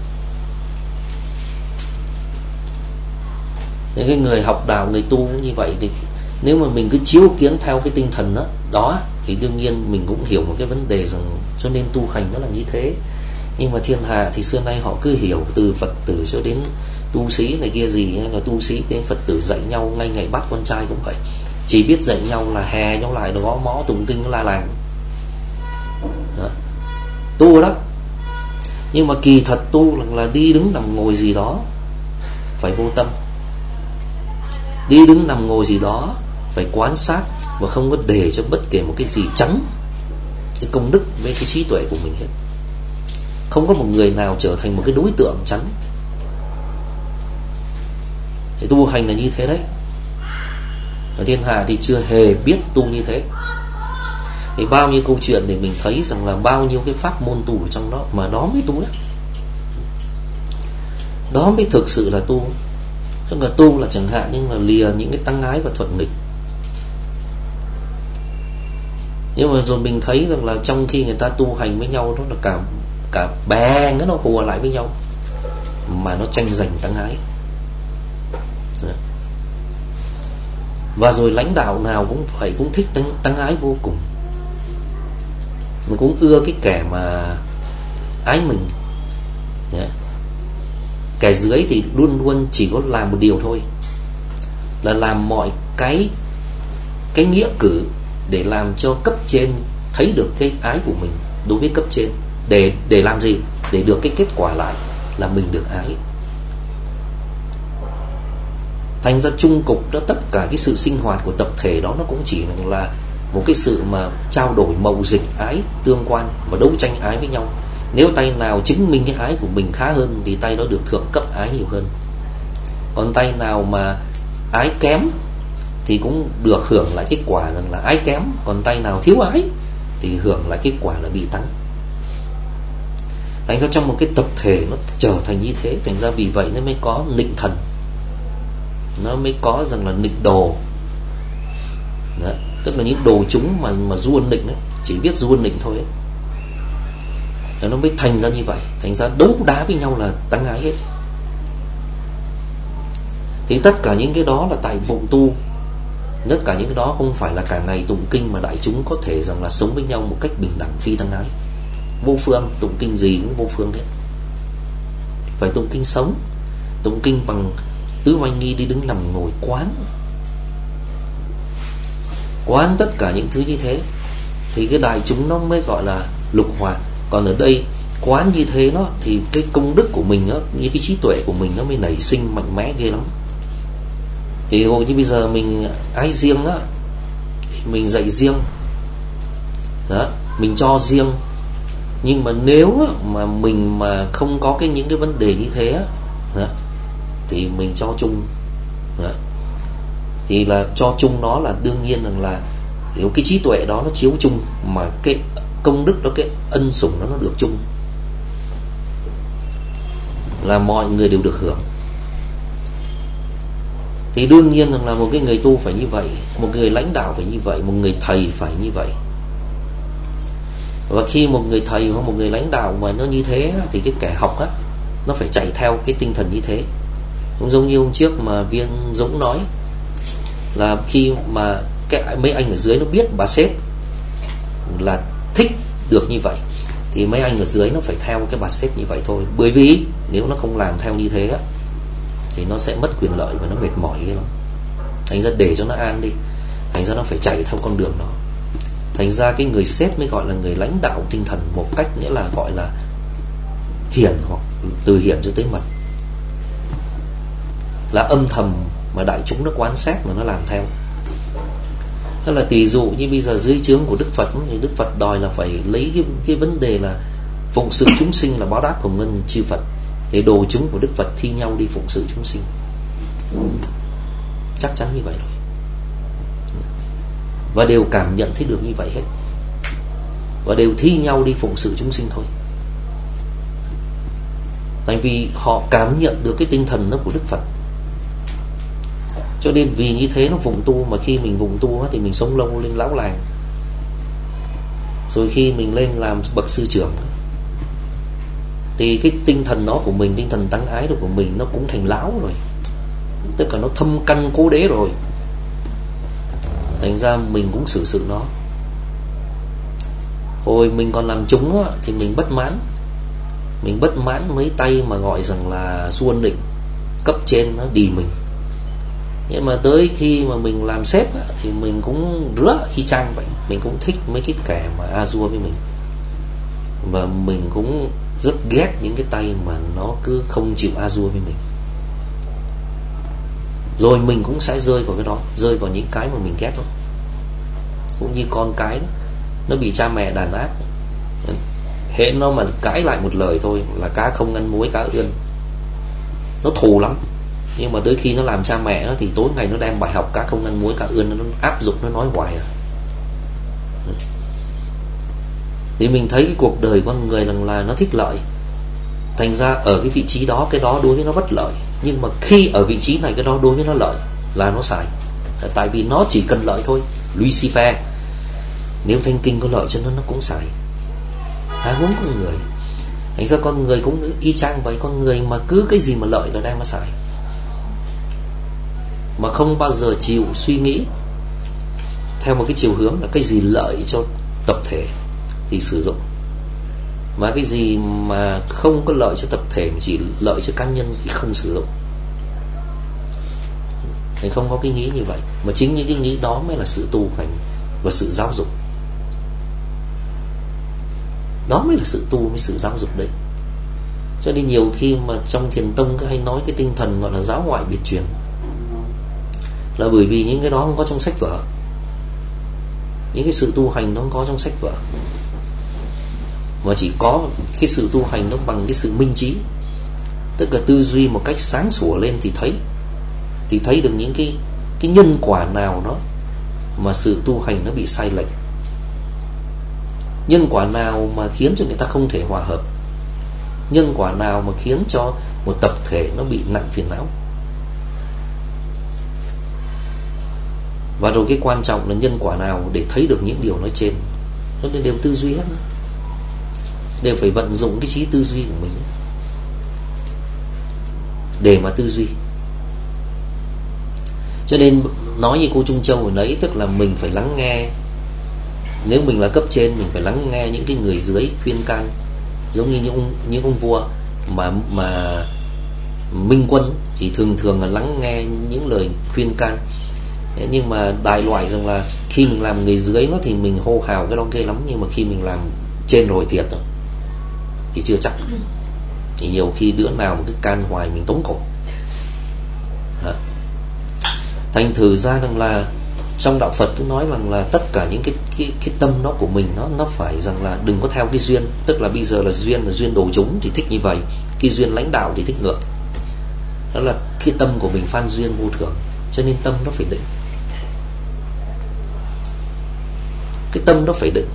Nên cái người học đạo, người tu như vậy thì nếu mà mình cứ chiếu kiến theo cái tinh thần đó, đó thì đương nhiên mình cũng hiểu một cái vấn đề rằng cho nên tu hành nó là như thế. Nhưng mà thiên hạ thì xưa nay họ cứ hiểu từ Phật tử cho đến tu sĩ này kia gì, là tu sĩ đến Phật tử dạy nhau, ngay ngày bắt con trai cũng vậy, chỉ biết dạy nhau là hè nhau lại đó mõ tụng kinh la làng đó. Tu đó, nhưng mà kỳ thật tu là, là đi đứng nằm ngồi gì đó phải vô tâm, đi đứng nằm ngồi gì đó phải quán sát, và không có để cho bất kể một cái gì chắn cái công đức với cái trí tuệ của mình hết. Không có một người nào trở thành một cái đối tượng chắn. Thì tu hành là như thế đấy. Ở thiên hạ thì chưa hề biết tu như thế. Thì bao nhiêu câu chuyện để mình thấy rằng là bao nhiêu cái pháp môn tu ở trong đó, mà đó mới tu đấy. Đó mới thực sự là tu. Chứ là tu là chẳng hạn như là lìa những cái tăng ái và thuận nghịch. Nhưng mà rồi mình thấy rằng là trong khi người ta tu hành với nhau, đó là cả cả bè nó hùa lại với nhau, mà nó tranh giành tăng ái. Và rồi lãnh đạo nào cũng phải cũng thích tăng, tăng ái vô cùng. Mình cũng ưa cái kẻ mà ái mình. Kẻ dưới thì luôn luôn chỉ có làm một điều thôi, là làm mọi cái cái nghĩa cử để làm cho cấp trên thấy được cái ái của mình đối với cấp trên. Để để làm gì? Để được cái kết quả lại là mình được ái. Thành ra chung cục đó, tất cả cái sự sinh hoạt của tập thể đó nó cũng chỉ là một cái sự mà trao đổi mậu dịch ái tương quan và đấu tranh ái với nhau. Nếu tay nào chứng minh cái ái của mình khá hơn thì tay đó được thượng cấp ái nhiều hơn. Còn tay nào mà ái kém thì cũng được hưởng lại kết quả rằng là ái kém. Còn tay nào thiếu ái thì hưởng lại kết quả là bị tăng. Thành ra trong một cái tập thể nó trở thành như thế. Thành ra vì vậy nó mới có nịnh thần, nó mới có rằng là nịnh đồ đó. Tức là những đồ chúng mà mà duôn nịnh ấy, chỉ biết duôn nịnh thôi ấy. Nó mới thành ra như vậy. Thành ra đấu đá với nhau là tăng ái hết. Thì tất cả những cái đó là tại vụng tu. Tất cả những cái đó không phải là cả ngày tụng kinh mà đại chúng có thể rằng là sống với nhau một cách bình đẳng phi tăng ái. Vô phương, tụng kinh gì cũng vô phương hết. Phải tụng kinh sống, tụng kinh bằng tứ oai nghi, đi đứng nằm ngồi quán. Quán tất cả những thứ như thế thì cái đại chúng nó mới gọi là lục hòa. Còn ở đây quán như thế nó thì cái công đức của mình đó, như cái trí tuệ của mình nó mới nảy sinh mạnh mẽ ghê lắm. Thì hồi như bây giờ mình ái riêng á, thì mình dạy riêng đó, mình cho riêng. Nhưng mà nếu mà mình mà không có cái những cái vấn đề như thế đó, thì mình cho chung đó. Thì là cho chung nó là đương nhiên rằng là nếu cái trí tuệ đó nó chiếu chung, mà cái công đức đó, cái ân sủng đó nó được chung, là mọi người đều được hưởng. Thì đương nhiên rằng là một cái người tu phải như vậy, một người lãnh đạo phải như vậy, một người thầy phải như vậy. Và khi một người thầy hoặc một người lãnh đạo mà nó như thế thì cái kẻ học á, nó phải chạy theo cái tinh thần như thế. Cũng giống như hôm trước mà Viên Dũng nói, là khi mà cái, mấy anh ở dưới nó biết bà sếp là thích được như vậy, thì mấy anh ở dưới nó phải theo cái bà sếp như vậy thôi. Bởi vì nếu nó không làm theo như thế á, thì nó sẽ mất quyền lợi và nó mệt mỏi ghê lắm. Thành ra để cho nó an đi, thành ra nó phải chạy theo con đường đó. Thành ra cái người sếp mới gọi là người lãnh đạo tinh thần, một cách nghĩa là gọi là hiển, hoặc từ hiển cho tới mật, là âm thầm mà đại chúng nó quan sát mà nó làm theo. Tức là tỷ dụ như bây giờ dưới trướng của Đức Phật thì Đức Phật đòi là phải lấy cái, cái vấn đề là phụng sự chúng sinh là báo đáp của ngân chư Phật, thì đồ chúng của Đức Phật thi nhau đi phụng sự chúng sinh. Chắc chắn như vậy rồi. Và đều cảm nhận thấy được như vậy hết, và đều thi nhau đi phụng sự chúng sinh thôi. Tại vì họ cảm nhận được cái tinh thần đó của Đức Phật. Cho nên vì như thế nó vùng tu, mà khi mình vùng tu thì mình sống lâu lên lão làng. Rồi khi mình lên làm bậc sư trưởng thì cái tinh thần đó của mình, tinh thần tăng ái đó của mình nó cũng thành lão rồi. Tức là nó thâm căn cố đế rồi. Thành ra mình cũng xử sự nó. Hồi mình còn làm chúng á, thì mình bất mãn. Mình bất mãn mấy tay mà gọi rằng là xuân định, cấp trên nó đì mình. Nhưng mà tới khi mà mình làm sếp á, thì mình cũng rứa y chang vậy. Mình cũng thích mấy cái kẻ mà a dua với mình. Và mình cũng rất ghét những cái tay mà nó cứ không chịu a dua với mình. Rồi mình cũng sẽ rơi vào cái đó, rơi vào những cái mà mình ghét lắm. Cũng như con cái đó, nó bị cha mẹ đàn áp, hễ nó mà cãi lại một lời thôi là cá không ăn muối cá ươn. Nó thù lắm. Nhưng mà tới khi nó làm cha mẹ nó, thì tối ngày nó đem bài học cá không ăn muối cá ươn, nó áp dụng, nó nói hoài à. Thì mình thấy cái cuộc đời con người rằng là nó thích lợi. Thành ra ở cái vị trí đó, cái đó đối với nó bất lợi. Nhưng mà khi ở vị trí này, cái đó đối với nó lợi là nó xài. Tại vì nó chỉ cần lợi thôi. Lucifer, nếu Thanh Kinh có lợi cho nó, nó cũng xài. Há huống con người. Thành ra con người cũng y chang vậy. Con người mà cứ cái gì mà lợi là đem mà xài, mà không bao giờ chịu suy nghĩ theo một cái chiều hướng là cái gì lợi cho tập thể thì sử dụng, mà cái gì mà không có lợi cho tập thể mà chỉ lợi cho cá nhân thì không sử dụng. Thì không có cái nghĩ như vậy. Mà chính những cái nghĩ đó mới là sự tu hành và sự giáo dục. Đó mới là sự tu, mới sự giáo dục đấy. Cho nên nhiều khi mà trong thiền tông có hay nói cái tinh thần gọi là giáo ngoại biệt truyền, là bởi vì những cái đó không có trong sách vở. Những cái sự tu hành nó không có trong sách vở, mà chỉ có cái sự tu hành nó bằng cái sự minh trí. Tức là tư duy một cách sáng sủa lên thì thấy Thì thấy được những cái, cái nhân quả nào đó mà sự tu hành nó bị sai lệch. Nhân quả nào mà khiến cho người ta không thể hòa hợp. Nhân quả nào mà khiến cho một tập thể nó bị nặng phiền não. Và rồi cái quan trọng là nhân quả nào để thấy được những điều nói trên. Nó đều tư duy hết, đều phải vận dụng cái trí tư duy của mình để mà tư duy. Cho nên nói như cô Trung Châu hồi nãy, tức là mình phải lắng nghe. Nếu mình là cấp trên, mình phải lắng nghe những cái người dưới khuyên can. Giống như những ông, những ông vua mà mà minh quân thì thường thường là lắng nghe những lời khuyên can. Nhưng mà đại loại rằng là khi mình làm người dưới nó thì mình hô hào cái đó ghê lắm. Nhưng mà khi mình làm trên rồi thiệt rồi thì chưa chắc. Thì nhiều khi đứa nào mà cứ can hoài mình tống cổ. Hả? Thành thử ra rằng là trong đạo Phật cứ nói rằng là tất cả những cái cái cái tâm đó của mình nó nó phải rằng là đừng có theo cái duyên. Tức là bây giờ là duyên là duyên đồ chúng thì thích như vậy, cái duyên lãnh đạo thì thích ngược. Đó là cái tâm của mình phan duyên vô thường. Cho nên tâm nó phải định. Cái tâm nó phải định.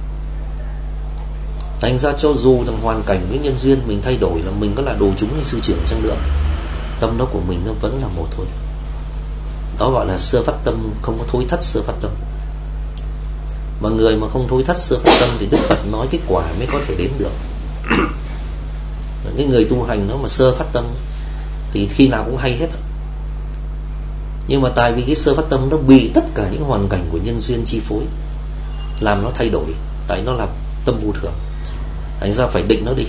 Thành ra cho dù rằng hoàn cảnh với nhân duyên mình thay đổi, là mình có là đồ chúng hay sư trưởng chăng nữa, tâm đó của mình nó vẫn là một thôi. Đó gọi là sơ phát tâm, không có thối thất sơ phát tâm. Mà người mà không thối thất sơ phát tâm thì Đức Phật nói cái quả mới có thể đến được. Cái người tu hành nó mà sơ phát tâm thì khi nào cũng hay hết. Nhưng mà tại vì cái sơ phát tâm nó bị tất cả những hoàn cảnh của nhân duyên chi phối, làm nó thay đổi. Tại nó là tâm vô thường. Thành ra phải định nó đi.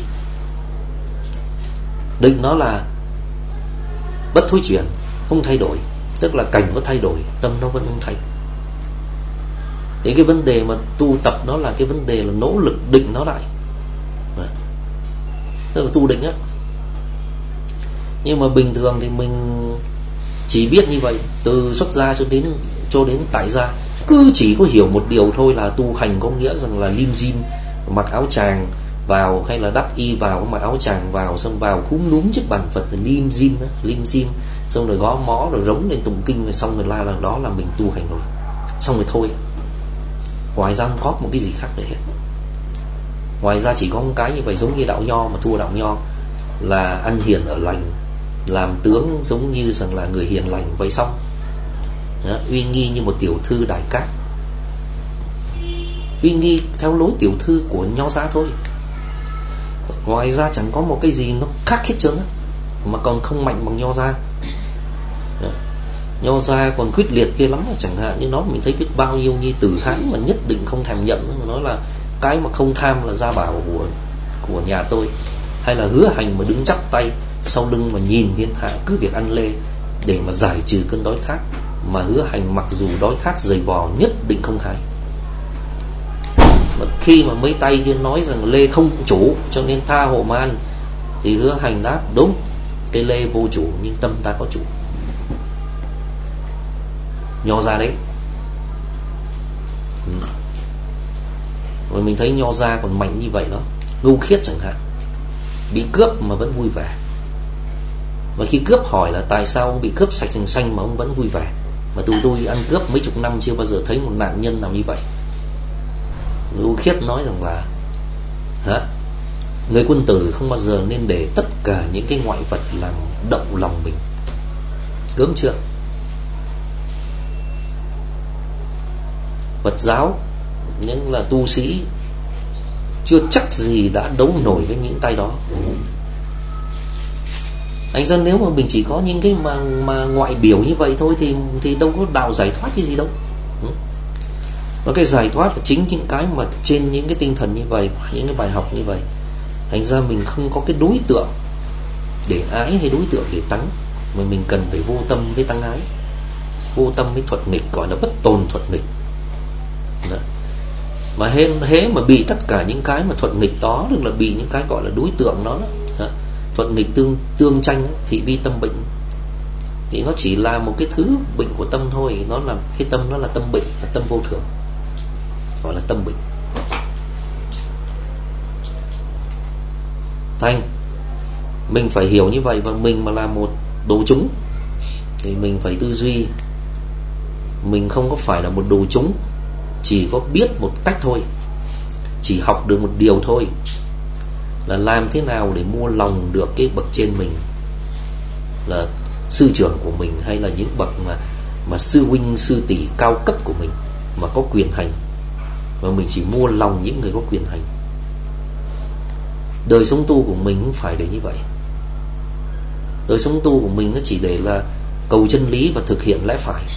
Định nó là bất thối chuyển, không thay đổi. Tức là cảnh có thay đổi, tâm nó vẫn không thay. Thì cái vấn đề mà tu tập đó là cái vấn đề là nỗ lực định nó lại. Tức là tu định á. Nhưng mà bình thường thì mình chỉ biết như vậy, từ xuất gia cho đến cho đến tại gia, cứ chỉ có hiểu một điều thôi là tu hành có nghĩa rằng là lim dim, mặc áo tràng vào, hay là đắp y vào, mặc áo tràng vào, xong vào cúm núm trước bàn Phật thì lim dim, lim dim, xong rồi gõ mó rồi rống lên tụng kinh, rồi xong rồi la là đó là mình tu hành rồi, xong rồi thôi. Ngoài ra không có một cái gì khác nữa hết. Ngoài ra chỉ có một cái như vậy, giống như đạo nho mà thua đạo nho, là ăn hiền ở lành, làm tướng giống như rằng là người hiền lành vậy xong. Đó, uy nghi như một tiểu thư đại cát, uy nghi theo lối tiểu thư của Nho gia thôi. Ngoài ra chẳng có một cái gì nó khác hết trơn á, mà còn không mạnh bằng Nho gia. Đó. Nho gia còn quyết liệt kia lắm, chẳng hạn như nó mình thấy biết bao nhiêu như Từ Hán mà nhất định không thèm nhận, mà nói là cái mà không tham là gia bảo của của nhà tôi. Hay là Hứa Hành mà đứng chắp tay sau lưng mà nhìn thiên hạ cứ việc ăn lê để mà giải trừ cơn đói khát, mà Hứa Hành mặc dù đói khát dày vò nhất định không hái. Mà khi mà mấy tay kia nói rằng lê không chủ cho nên tha hộ mà ăn, thì Hứa Hành đáp đúng, cái lê vô chủ nhưng tâm ta có chủ. Nho gia đấy. Rồi mình thấy Nho gia còn mạnh như vậy đó. Ngưu Khiết chẳng hạn, bị cướp mà vẫn vui vẻ. Và khi cướp hỏi là tại sao ông bị cướp sạch sành xanh mà ông vẫn vui vẻ, mà tụi tôi ăn cướp mấy chục năm chưa bao giờ thấy một nạn nhân nào như vậy. Ngưu Khiết nói rằng là hả, người quân tử không bao giờ nên để tất cả những cái ngoại vật làm động lòng mình. Gớm chưa? Phật giáo nhưng là tu sĩ chưa chắc gì đã đấu nổi với những tay đó. Anh dân nếu mà mình chỉ có những cái mà mà ngoại biểu như vậy thôi thì thì đâu có đạo giải thoát cái gì đâu. Và cái giải thoát là chính những cái mà trên những cái tinh thần như vậy, những cái bài học như vậy. Thành ra mình không có cái đối tượng để ái hay đối tượng để tắng, mà mình cần phải vô tâm với tăng ái, vô tâm với thuận nghịch, gọi là bất tồn thuận nghịch. Đó. Mà hễ, hễ mà bị tất cả những cái mà thuận nghịch đó, tức là bị những cái gọi là đối tượng đó, đó. Thuận nghịch tương tương tranh thì vi tâm bệnh, thì nó chỉ là một cái thứ bệnh của tâm thôi. Nó là cái tâm, nó là tâm bệnh, là tâm vô thường, gọi là tâm bệnh. Thành mình phải hiểu như vậy. Và mình mà là một đồ chúng thì mình phải tư duy, mình không có phải là một đồ chúng chỉ có biết một cách thôi, chỉ học được một điều thôi, là làm thế nào để mua lòng được cái bậc trên mình, là sư trưởng của mình, hay là những bậc mà mà sư huynh sư tỷ cao cấp của mình mà có quyền hành, và mình chỉ mua lòng những người có quyền hành. Đời sống tu của mình không phải để như vậy. Đời sống tu của mình nó chỉ để là cầu chân lý và thực hiện lẽ phải,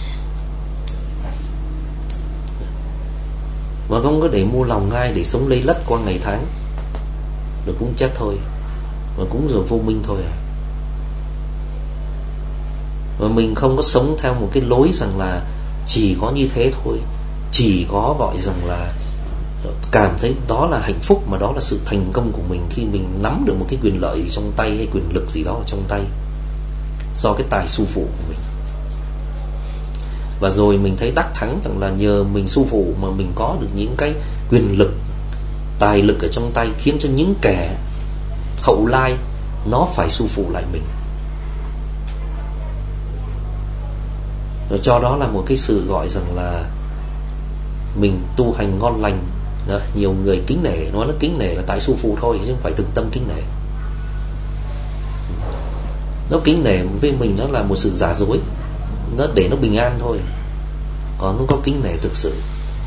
mà không có để mua lòng ai để sống lây lất qua ngày tháng, rồi cũng chết thôi, và cũng rồi vô minh thôi à. Và mình không có sống theo một cái lối rằng là chỉ có như thế thôi, chỉ có gọi rằng là cảm thấy đó là hạnh phúc, mà đó là sự thành công của mình khi mình nắm được một cái quyền lợi gì trong tay, hay quyền lực gì đó ở trong tay do cái tài su phụ của mình. Và rồi mình thấy đắc thắng rằng là nhờ mình su phụ mà mình có được những cái quyền lực, tài lực ở trong tay, khiến cho những kẻ hậu lai nó phải su phụ lại mình. Rồi cho đó là một cái sự gọi rằng là mình tu hành ngon lành. Đó, nhiều người kính nể, nói là kính nể là tại su phụ thôi, chứ không phải thực tâm kính nể. Nó kính nể với mình nó là một sự giả dối, nó để nó bình an thôi, còn nó có kính nể thực sự.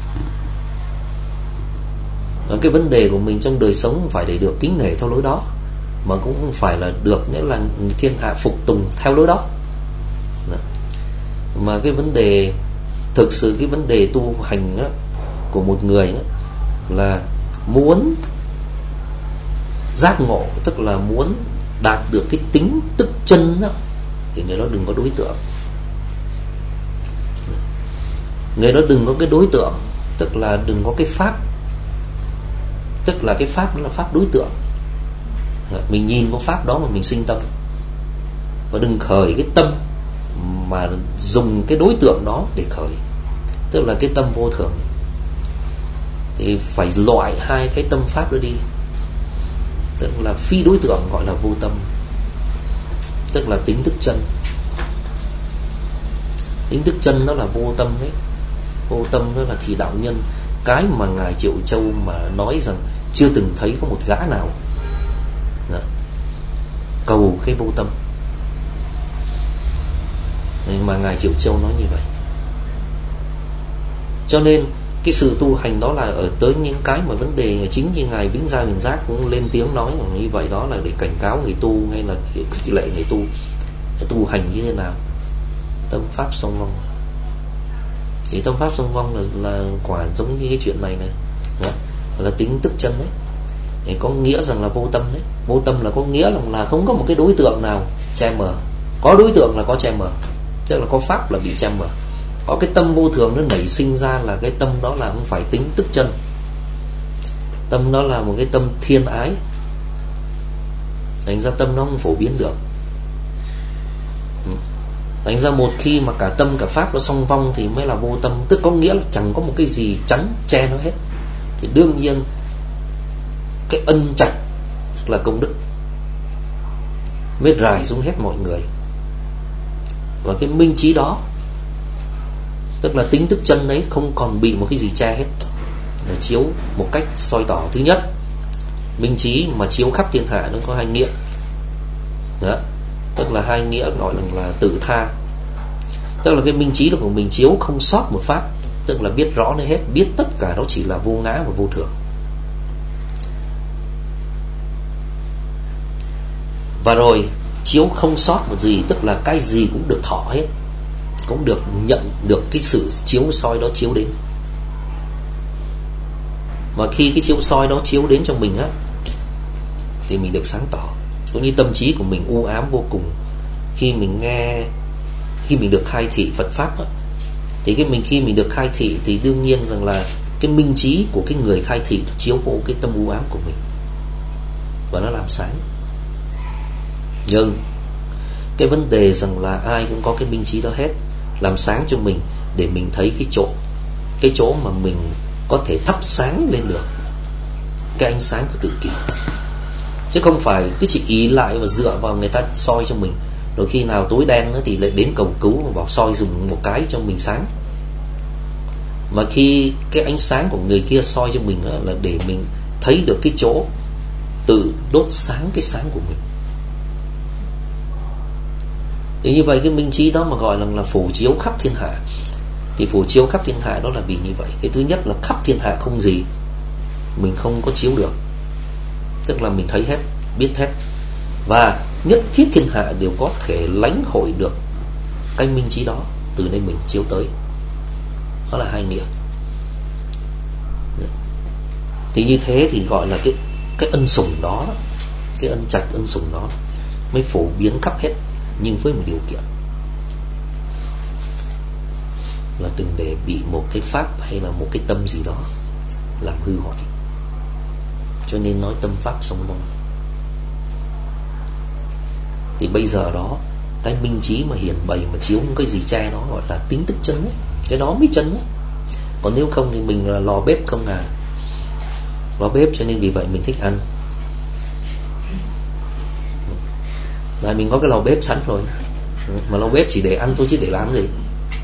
Và cái vấn đề của mình trong đời sống không phải để được kính nể theo lối đó, mà cũng không phải là được nghĩa là thiên hạ phục tùng theo lối đó. Đó. Mà cái vấn đề thực sự, cái vấn đề tu hành đó, của một người đó, là muốn giác ngộ, tức là muốn đạt được cái tính tức chân đó, thì người đó đừng có đối tượng. Người đó đừng có cái đối tượng, tức là đừng có cái pháp, tức là cái pháp đó là pháp đối tượng. Mình nhìn vào pháp đó mà mình sinh tâm, và đừng khởi cái tâm mà dùng cái đối tượng đó để khởi, tức là cái tâm vô thường. Thì phải loại hai cái tâm pháp đó đi, tức là phi đối tượng gọi là vô tâm, tức là tính thức chân. Tính thức chân đó là vô tâm đấy. Vô tâm đó là thị đạo nhân, cái mà ngài Triệu Châu mà nói rằng chưa từng thấy có một gã nào đó, cầu cái vô tâm. Nên mà Ngài Triệu Châu nói như vậy. Cho nên cái sự tu hành đó là ở tới những cái mà vấn đề chính như Ngài Vĩnh Gia Huyền Giác cũng lên tiếng nói như vậy, đó là để cảnh cáo người tu hay là khích lệ người tu tu hành như thế nào. Tâm pháp song vong, thì tâm pháp song vong là, là quả giống như cái chuyện này này, đó, là tính tức chân đấy. Thì có nghĩa rằng là vô tâm đấy. Vô tâm là có nghĩa là, là không có một cái đối tượng nào che mờ. Có đối tượng là có che mờ, tức là có pháp là bị che mờ. Có cái tâm vô thường nó nảy sinh ra là cái tâm đó là không phải tính tức chân. Tâm đó là một cái tâm thiên ái, thành ra tâm nó không phổ biến được. Thành ra một khi mà cả tâm cả pháp nó song vong thì mới là vô tâm. Tức có nghĩa là chẳng có một cái gì chắn che nó hết. Thì đương nhiên cái ân trạch là công đức mới rải xuống hết mọi người. Và cái minh trí đó, tức là tính tức chân đấy, không còn bị một cái gì che hết, để chiếu một cách soi tỏ. Thứ nhất, minh trí mà chiếu khắp thiên hạ nó có hai nghĩa đó. Tức là hai nghĩa gọi là, là tự tha. Tức là cái minh trí của mình chiếu không sót một pháp, tức là biết rõ nó hết, biết tất cả đó chỉ là vô ngã và vô thường. Và rồi chiếu không sót một gì, tức là cái gì cũng được thọ hết, cũng được nhận được cái sự chiếu soi đó chiếu đến. Mà khi cái chiếu soi đó chiếu đến trong mình á, thì mình được sáng tỏ. Cũng như tâm trí của mình u ám vô cùng. Khi mình nghe, khi mình được khai thị Phật pháp á, thì cái mình khi mình được khai thị thì đương nhiên rằng là cái minh trí của cái người khai thị chiếu vô cái tâm u ám của mình và nó làm sáng. Nhưng cái vấn đề rằng là ai cũng có cái minh trí đó hết, làm sáng cho mình để mình thấy cái chỗ cái chỗ mà mình có thể thắp sáng lên được cái ánh sáng của tự kỷ, chứ không phải cứ chỉ ý lại và dựa vào người ta soi cho mình, rồi khi nào tối đen nữa thì lại đến cầu cứu và bảo soi dùng một cái cho mình sáng. Mà khi cái ánh sáng của người kia soi cho mình là để mình thấy được cái chỗ tự đốt sáng cái sáng của mình. Thì như vậy cái minh trí đó mà gọi là, là phổ chiếu khắp thiên hạ. Thì phổ chiếu khắp thiên hạ đó là vì như vậy. Cái thứ nhất là khắp thiên hạ không gì mình không có chiếu được, tức là mình thấy hết, biết hết, và nhất thiết thiên hạ đều có thể lãnh hội được cái minh trí đó từ nơi mình chiếu tới. Đó là hai nghĩa. Thì như thế thì gọi là cái cái ân sủng đó, cái ân trạch ân sủng đó mới phổ biến khắp hết, nhưng với một điều kiện là đừng để bị một cái pháp hay là một cái tâm gì đó làm hư hoại. Cho nên nói tâm pháp song vong. Thì bây giờ đó cái minh trí mà hiển bày mà chiếu một cái gì che nó gọi là tính tức chân ấy. Cái đó mới chân ấy. Còn nếu không thì mình là lò bếp không à. Lò bếp cho nên vì vậy mình thích ăn. Là mình có cái lò bếp sẵn rồi. Mà lò bếp chỉ để ăn thôi chứ để làm gì.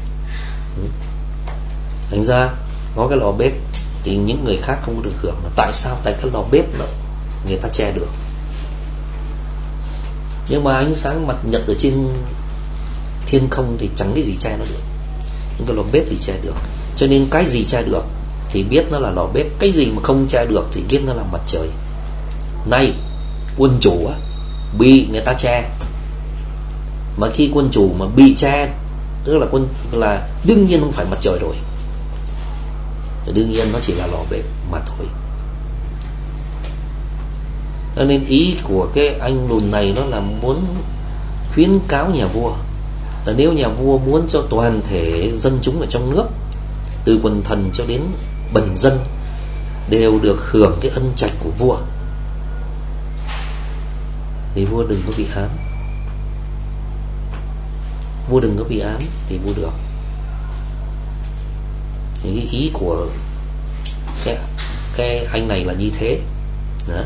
Thành ra có cái lò bếp thì những người khác không có được hưởng. Là tại sao? Tại cái lò bếp nó người ta che được. Nhưng mà ánh sáng mặt nhật ở trên thiên không thì chẳng cái gì che nó được. Nhưng cái lò bếp thì che được. Cho nên cái gì che được thì biết nó là lò bếp. Cái gì mà không che được thì biết nó là mặt trời. Này quân chủ á, bị người ta che. Mà khi quân chủ mà bị che, tức là quân là đương nhiên không phải mặt trời rồi. Đương nhiên nó chỉ là lò bếp mà thôi. Cho nên ý của cái anh lùn này nó là muốn khuyến cáo nhà vua là nếu nhà vua muốn cho toàn thể dân chúng ở trong nước, từ quần thần cho đến bần dân, đều được hưởng cái ân trạch của vua, thì vua đừng có bị ám. Vua đừng có bị ám thì vua được. Thì cái ý của cái, cái anh này là như thế đó.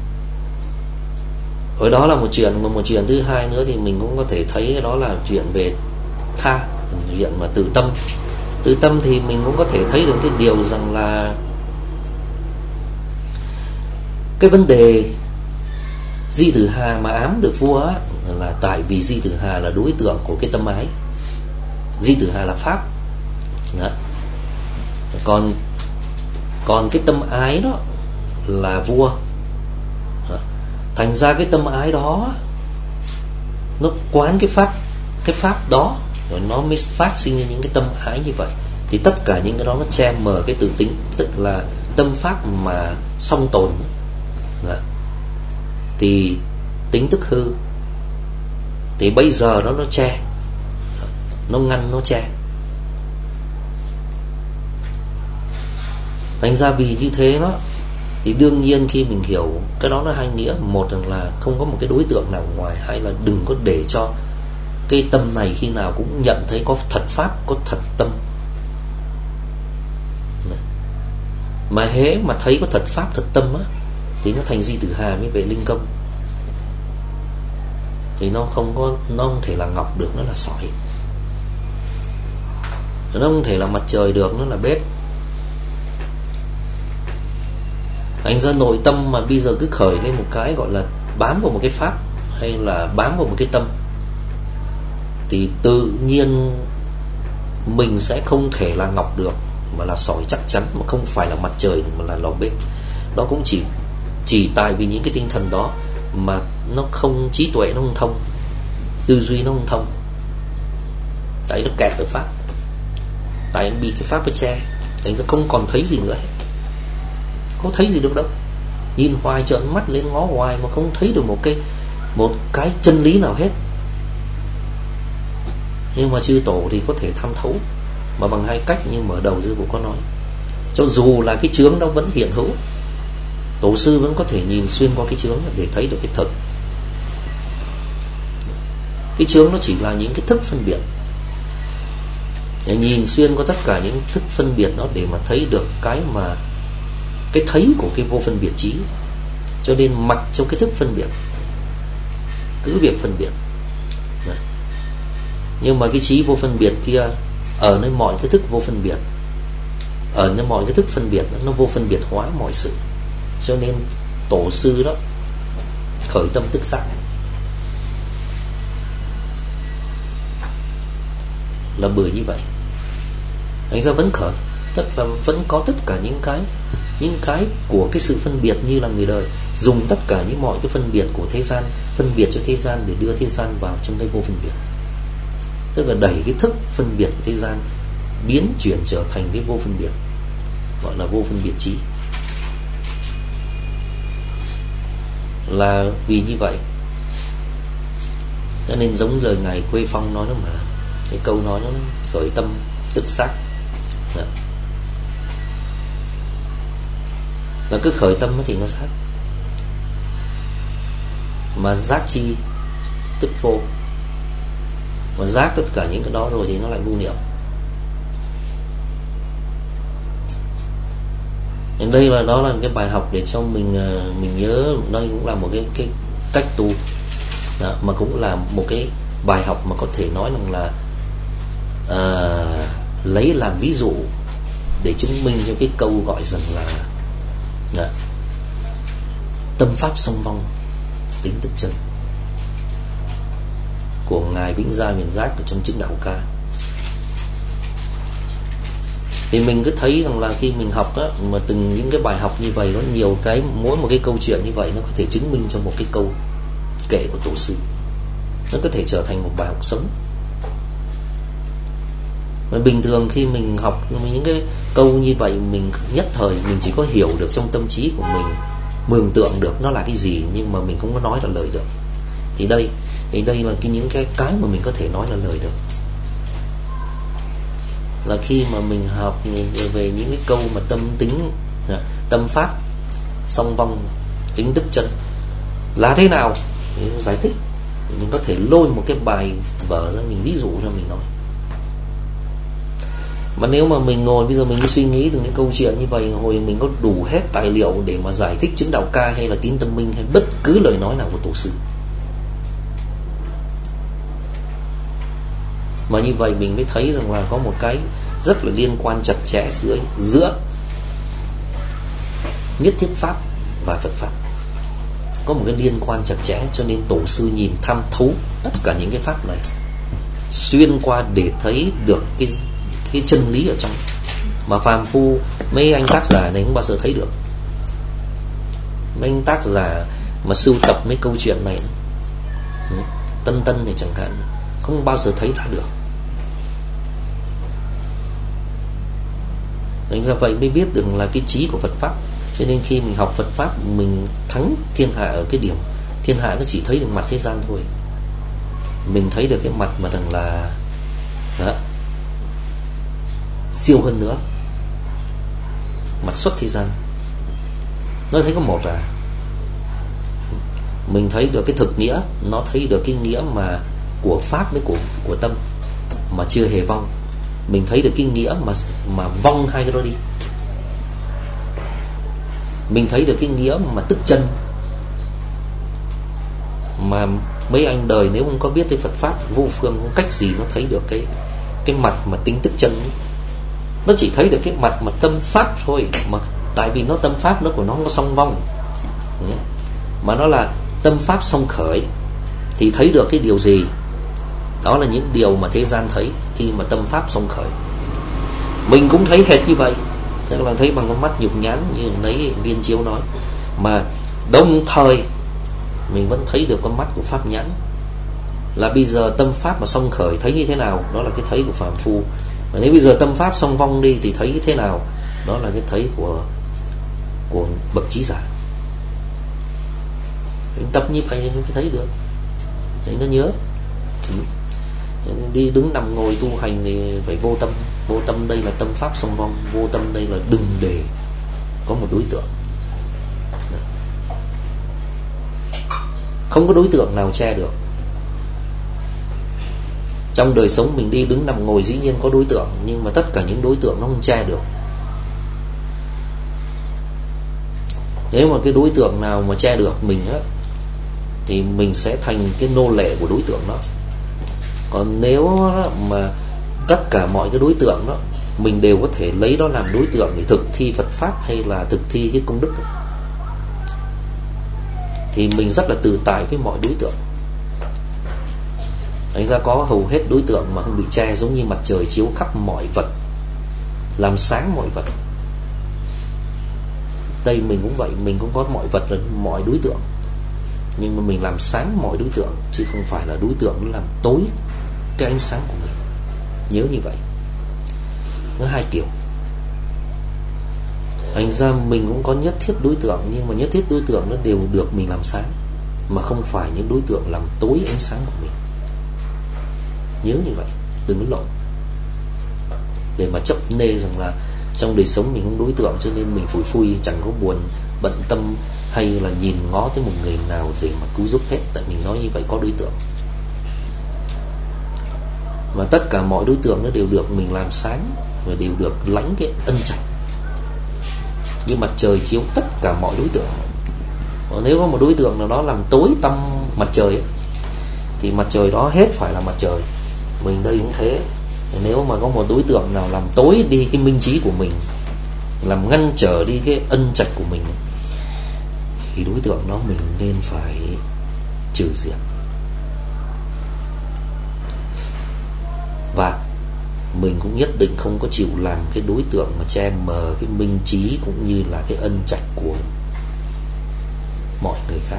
Ở đó là một chuyện. Mà một chuyện thứ hai nữa thì mình cũng có thể thấy đó là chuyện về tha, chuyện mà từ tâm. Từ tâm thì mình cũng có thể thấy được cái điều rằng là cái vấn đề Di Tử Hà mà ám được vua á, là tại vì Di Tử Hà là đối tượng của cái tâm ái. Di Tử Hà là pháp đó. Còn Còn cái tâm ái đó là vua. Thành ra cái tâm ái đó nó quán cái pháp Cái pháp đó, rồi nó mới phát sinh ra những cái tâm ái như vậy. Thì tất cả những cái đó nó che mờ cái tự tính, tức là tâm pháp mà song tồn đó. Thì tính tức hư. Thì bây giờ nó nó che, nó ngăn, nó che. Thành ra vì như thế đó, thì đương nhiên khi mình hiểu cái đó nó hai nghĩa. Một là không có một cái đối tượng nào ngoài, hay là đừng có để cho cái tâm này khi nào cũng nhận thấy có thật pháp, có thật tâm. Mà hễ mà thấy có thật pháp, thật tâm á, thì nó thành Di Tử Hà mới về linh công. Thì nó không có, nó không thể là ngọc được, nó là sỏi. Nó không thể là mặt trời được, nó là bếp. Thành ra nội tâm mà bây giờ cứ khởi lên một cái gọi là bám vào một cái pháp, hay là bám vào một cái tâm, thì tự nhiên mình sẽ không thể là ngọc được, mà là sỏi chắc chắn, mà không phải là mặt trời, mà là lò bếp. Đó cũng chỉ chỉ tại vì những cái tinh thần đó mà nó không, trí tuệ nó không thông, tư duy nó không thông, tại nó kẹt ở pháp, tại nó bị cái pháp nó che. Thành ra không còn thấy gì nữa hết. Có thấy gì được đâu. Nhìn hoài, trợn mắt lên ngó hoài mà không thấy được một cái một cái chân lý nào hết. Nhưng mà chư tổ thì có thể tham thấu, mà bằng hai cách như mở đầu sư phụ có nói. Cho dù là cái chướng đó vẫn hiện hữu, tổ sư vẫn có thể nhìn xuyên qua cái chướng để thấy được cái thực. Cái chướng nó chỉ là những cái thức phân biệt, để nhìn xuyên qua tất cả những thức phân biệt đó để mà thấy được cái mà cái thấy của cái vô phân biệt trí. Cho nên mặc cho cái thức phân biệt, cứ việc phân biệt. Đấy. Nhưng mà cái trí vô phân biệt kia, ở nơi mọi cái thức vô phân biệt, ở nơi mọi cái thức phân biệt nó vô phân biệt hóa mọi sự. Cho nên tổ sư đó khởi tâm tức sắc là bởi như vậy. Thành ra vẫn khởi, tức là vẫn có tất cả những cái những cái của cái sự phân biệt, như là người đời dùng tất cả những mọi cái phân biệt của thế gian, phân biệt cho thế gian để đưa thế gian vào trong cái vô phân biệt. Tức là đẩy cái thức phân biệt của thế gian biến chuyển trở thành cái vô phân biệt, gọi là vô phân biệt trí. Là vì như vậy cho nên giống lời ngài Quê Phong nói đó mà, cái câu nói nó khởi tâm tức sắc đó. Là cứ khởi tâm thì nó sắc, mà giác chi tức vô, mà giác tất cả những cái đó rồi thì nó lại vô niệm. Nên đây là đó là cái bài học để cho mình mình nhớ. Đây cũng là một cái cái cách tu đó, mà cũng là một cái bài học mà có thể nói rằng là à, lấy làm ví dụ để chứng minh cho cái câu gọi rằng là đó, tâm pháp song vong tính tức chân của ngài Vĩnh Gia Huyền Giác ở trong chứng đạo ca. Thì mình cứ thấy rằng là khi mình học á, mà từng những cái bài học như vậy, có nhiều cái, mỗi một cái câu chuyện như vậy nó có thể chứng minh cho một cái câu kệ của tổ sư, nó có thể trở thành một bài học sống. Mà bình thường khi mình học những cái câu như vậy, mình nhất thời mình chỉ có hiểu được trong tâm trí của mình, mường tượng được nó là cái gì, nhưng mà mình không có nói là lời được. Thì đây thì đây là cái những cái cái mà mình có thể nói là lời được. Là khi mà mình học về những cái câu mà tâm tính, tâm pháp song vong tính tức chân là thế nào mình giải thích, mình có thể lôi một cái bài vở ra, mình ví dụ cho mình nói. Mà nếu mà mình ngồi bây giờ mình cứ suy nghĩ từng cái câu chuyện như vậy, hồi mình có đủ hết tài liệu để mà giải thích chứng đạo ca hay là tín tâm minh hay bất cứ lời nói nào của tổ sư. Mà như vậy mình mới thấy rằng là có một cái rất là liên quan chặt chẽ giữa giữa nhất thiết pháp và Phật pháp. có một cái liên quan chặt chẽ, cho nên tổ sư nhìn thăm thấu tất cả những cái pháp này xuyên qua để thấy được cái cái chân lý ở trong, mà phàm phu mấy anh tác giả này không bao giờ thấy được. Mấy anh tác giả mà sưu tập mấy câu chuyện này, Tân Tân thì chẳng hạn, không bao giờ thấy ra được. Thành ra vậy mới biết được là cái trí của Phật pháp. Cho nên khi mình học Phật pháp, mình thắng thiên hạ ở cái điểm thiên hạ nó chỉ thấy được mặt thế gian thôi, mình thấy được cái mặt mà rằng là đó, siêu hơn nữa, mặt xuất thế gian. Nó thấy có một là mình thấy được cái thực nghĩa, nó thấy được cái nghĩa mà của pháp với của của tâm mà chưa hề vong. Mình thấy được cái nghĩa mà mà vong hai cái đó đi. Mình thấy được cái nghĩa mà tức chân, mà mấy anh đời nếu không có biết cái Phật pháp vô phương, không cách gì nó thấy được cái cái mặt mà tính tức chân. Nó chỉ thấy được cái mặt mà tâm pháp thôi, mà tại vì nó tâm pháp nó của nó nó song vong, mà nó là tâm pháp song khởi, thì thấy được cái điều gì? Đó là những điều mà thế gian thấy khi mà tâm pháp song khởi. Mình cũng thấy hệt như vậy, tức là thấy bằng con mắt nhục nhãn như nấy Viên Chiếu nói, mà đồng thời mình vẫn thấy được con mắt của pháp nhãn. Là bây giờ tâm pháp mà song khởi thấy như thế nào, đó là cái thấy của phàm phu. Mà nếu bây giờ tâm pháp song vong đi thì thấy thế nào, đó là cái thấy của của bậc trí giả. Tập như vậy thì mình phải thấy được, thì nó nhớ. Đi đứng nằm ngồi tu hành thì phải vô tâm. Vô tâm đây là tâm pháp song vong. Vô tâm đây là đừng để có một đối tượng. Không có đối tượng nào che được. Trong đời sống mình đi đứng nằm ngồi dĩ nhiên có đối tượng, nhưng mà tất cả những đối tượng nó không che được. Nếu mà cái đối tượng nào mà che được mình á, thì mình sẽ thành cái nô lệ của đối tượng đó. Còn nếu mà tất cả mọi cái đối tượng đó mình đều có thể lấy đó làm đối tượng để thực thi Phật pháp hay là thực thi cái công đức, thì mình rất là tự tại với mọi đối tượng. Thành ra có hầu hết đối tượng mà không bị che, giống như mặt trời chiếu khắp mọi vật, làm sáng mọi vật. Đây mình cũng vậy, mình cũng có mọi vật là mọi đối tượng, nhưng mà mình làm sáng mọi đối tượng, chứ không phải là đối tượng nó làm tối cái ánh sáng của mình. Nhớ như vậy. Nó hai kiểu. Thành ra mình cũng có nhất thiết đối tượng, nhưng mà nhất thiết đối tượng nó đều được mình làm sáng, mà không phải những đối tượng làm tối ánh sáng của mình. Nhớ như vậy, đừng có lộn. Để mà chấp nê rằng là trong đời sống mình không đối tượng, cho nên mình phủi phui chẳng có buồn bận tâm hay là nhìn ngó tới một người nào để mà cứu giúp hết. Tại mình nói như vậy có đối tượng, mà tất cả mọi đối tượng nó đều được mình làm sáng và đều được lãnh cái ân trạch. Như mặt trời chiếu tất cả mọi đối tượng. Còn nếu có một đối tượng nào đó làm tối tăm mặt trời ấy, thì mặt trời đó hết phải là mặt trời. Mình đây cũng thế. Nếu mà có một đối tượng nào làm tối đi cái minh trí của mình, làm ngăn trở đi cái ân trạch của mình, thì đối tượng đó mình nên phải trừ diệt. Và mình cũng nhất định không có chịu làm cái đối tượng mà che mờ cái minh trí cũng như là cái ân trạch của mọi người khác.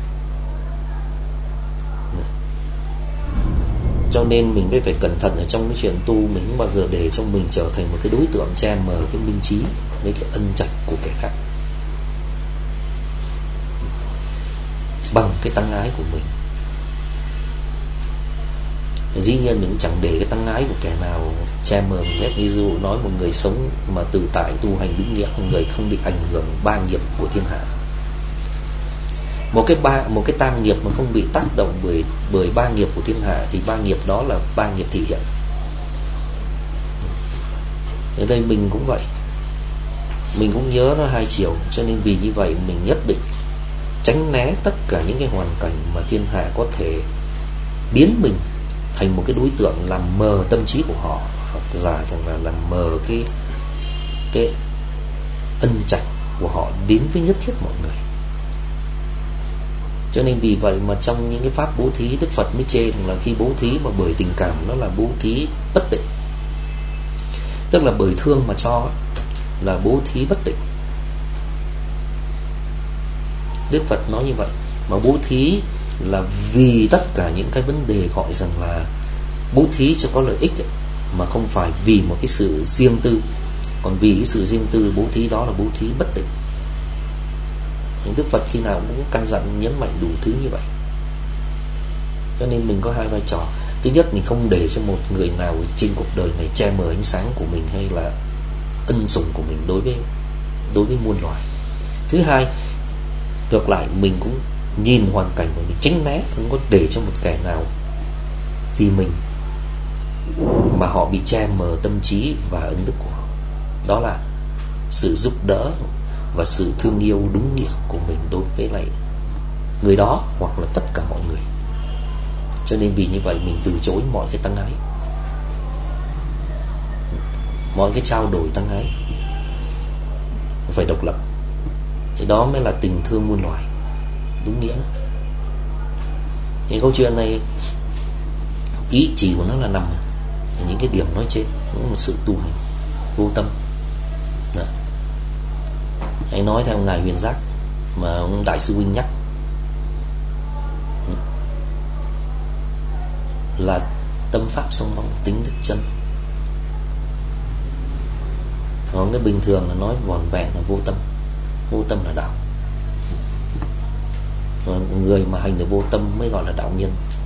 Cho nên mình mới phải cẩn thận ở trong cái chuyện tu. Mình không bao giờ để cho mình trở thành một cái đối tượng che mờ cái minh trí với cái ân trạch của kẻ khác bằng cái tăng ái của mình. Dĩ nhiên mình cũng chẳng để cái tăng ái của kẻ nào che mờ mình hết. Ví dụ nói một người sống mà tự tại tu hành đúng nghĩa, một người không bị ảnh hưởng ba nghiệp của thiên hạ. Một cái ba một cái tam nghiệp mà không bị tác động bởi bởi ba nghiệp của thiên hạ thì ba nghiệp đó là ba nghiệp thị hiện. Ở đây mình cũng vậy, mình cũng nhớ nó hai chiều. Cho nên vì như vậy mình nhất định tránh né tất cả những cái hoàn cảnh mà thiên hạ có thể biến mình thành một cái đối tượng làm mờ tâm trí của họ, hoặc giả rằng là làm mờ cái cái ân trạch của họ đến với nhất thiết mọi người. Cho nên vì vậy mà trong những cái pháp bố thí, Đức Phật mới chê rằng là khi bố thí mà bởi tình cảm nó là bố thí bất tịnh. Tức là bởi thương mà cho là bố thí bất tịnh. Đức Phật nói như vậy. Mà bố thí là vì tất cả những cái vấn đề gọi rằng là bố thí cho có lợi ích ấy, mà không phải vì một cái sự riêng tư. Còn vì cái sự riêng tư bố thí đó là bố thí bất tịnh. Đức Phật khi nào cũng căn dặn nhấn mạnh đủ thứ như vậy. Cho nên mình có hai vai trò. Thứ nhất, mình không để cho một người nào trên cuộc đời này che mờ ánh sáng của mình hay là ân sủng của mình đối với đối với muôn loài. Thứ hai, ngược lại mình cũng nhìn hoàn cảnh của mình tránh né, không có để cho một kẻ nào vì mình mà họ bị che mờ tâm trí và ân đức của họ. Đó là sự giúp đỡ và sự thương yêu đúng nghĩa của mình đối với lại người đó hoặc là tất cả mọi người. Cho nên vì như vậy mình từ chối mọi cái tăng ái, mọi cái trao đổi tăng ái, phải độc lập. Thì đó mới là tình thương muôn loài đúng nghĩa. Thì câu chuyện này ý chỉ của nó là nằm ở những cái điểm nói trên, cũng là một sự tu hành vô tâm. Đó. Hãy nói theo ngài Huyền Giác mà ông đại sư huynh nhắc là tâm pháp song bóng, tính đức chân. Còn cái bình thường là nói vỏn vẹn là vô tâm. Vô tâm là đạo. Người mà hành được vô tâm mới gọi là đạo nhân.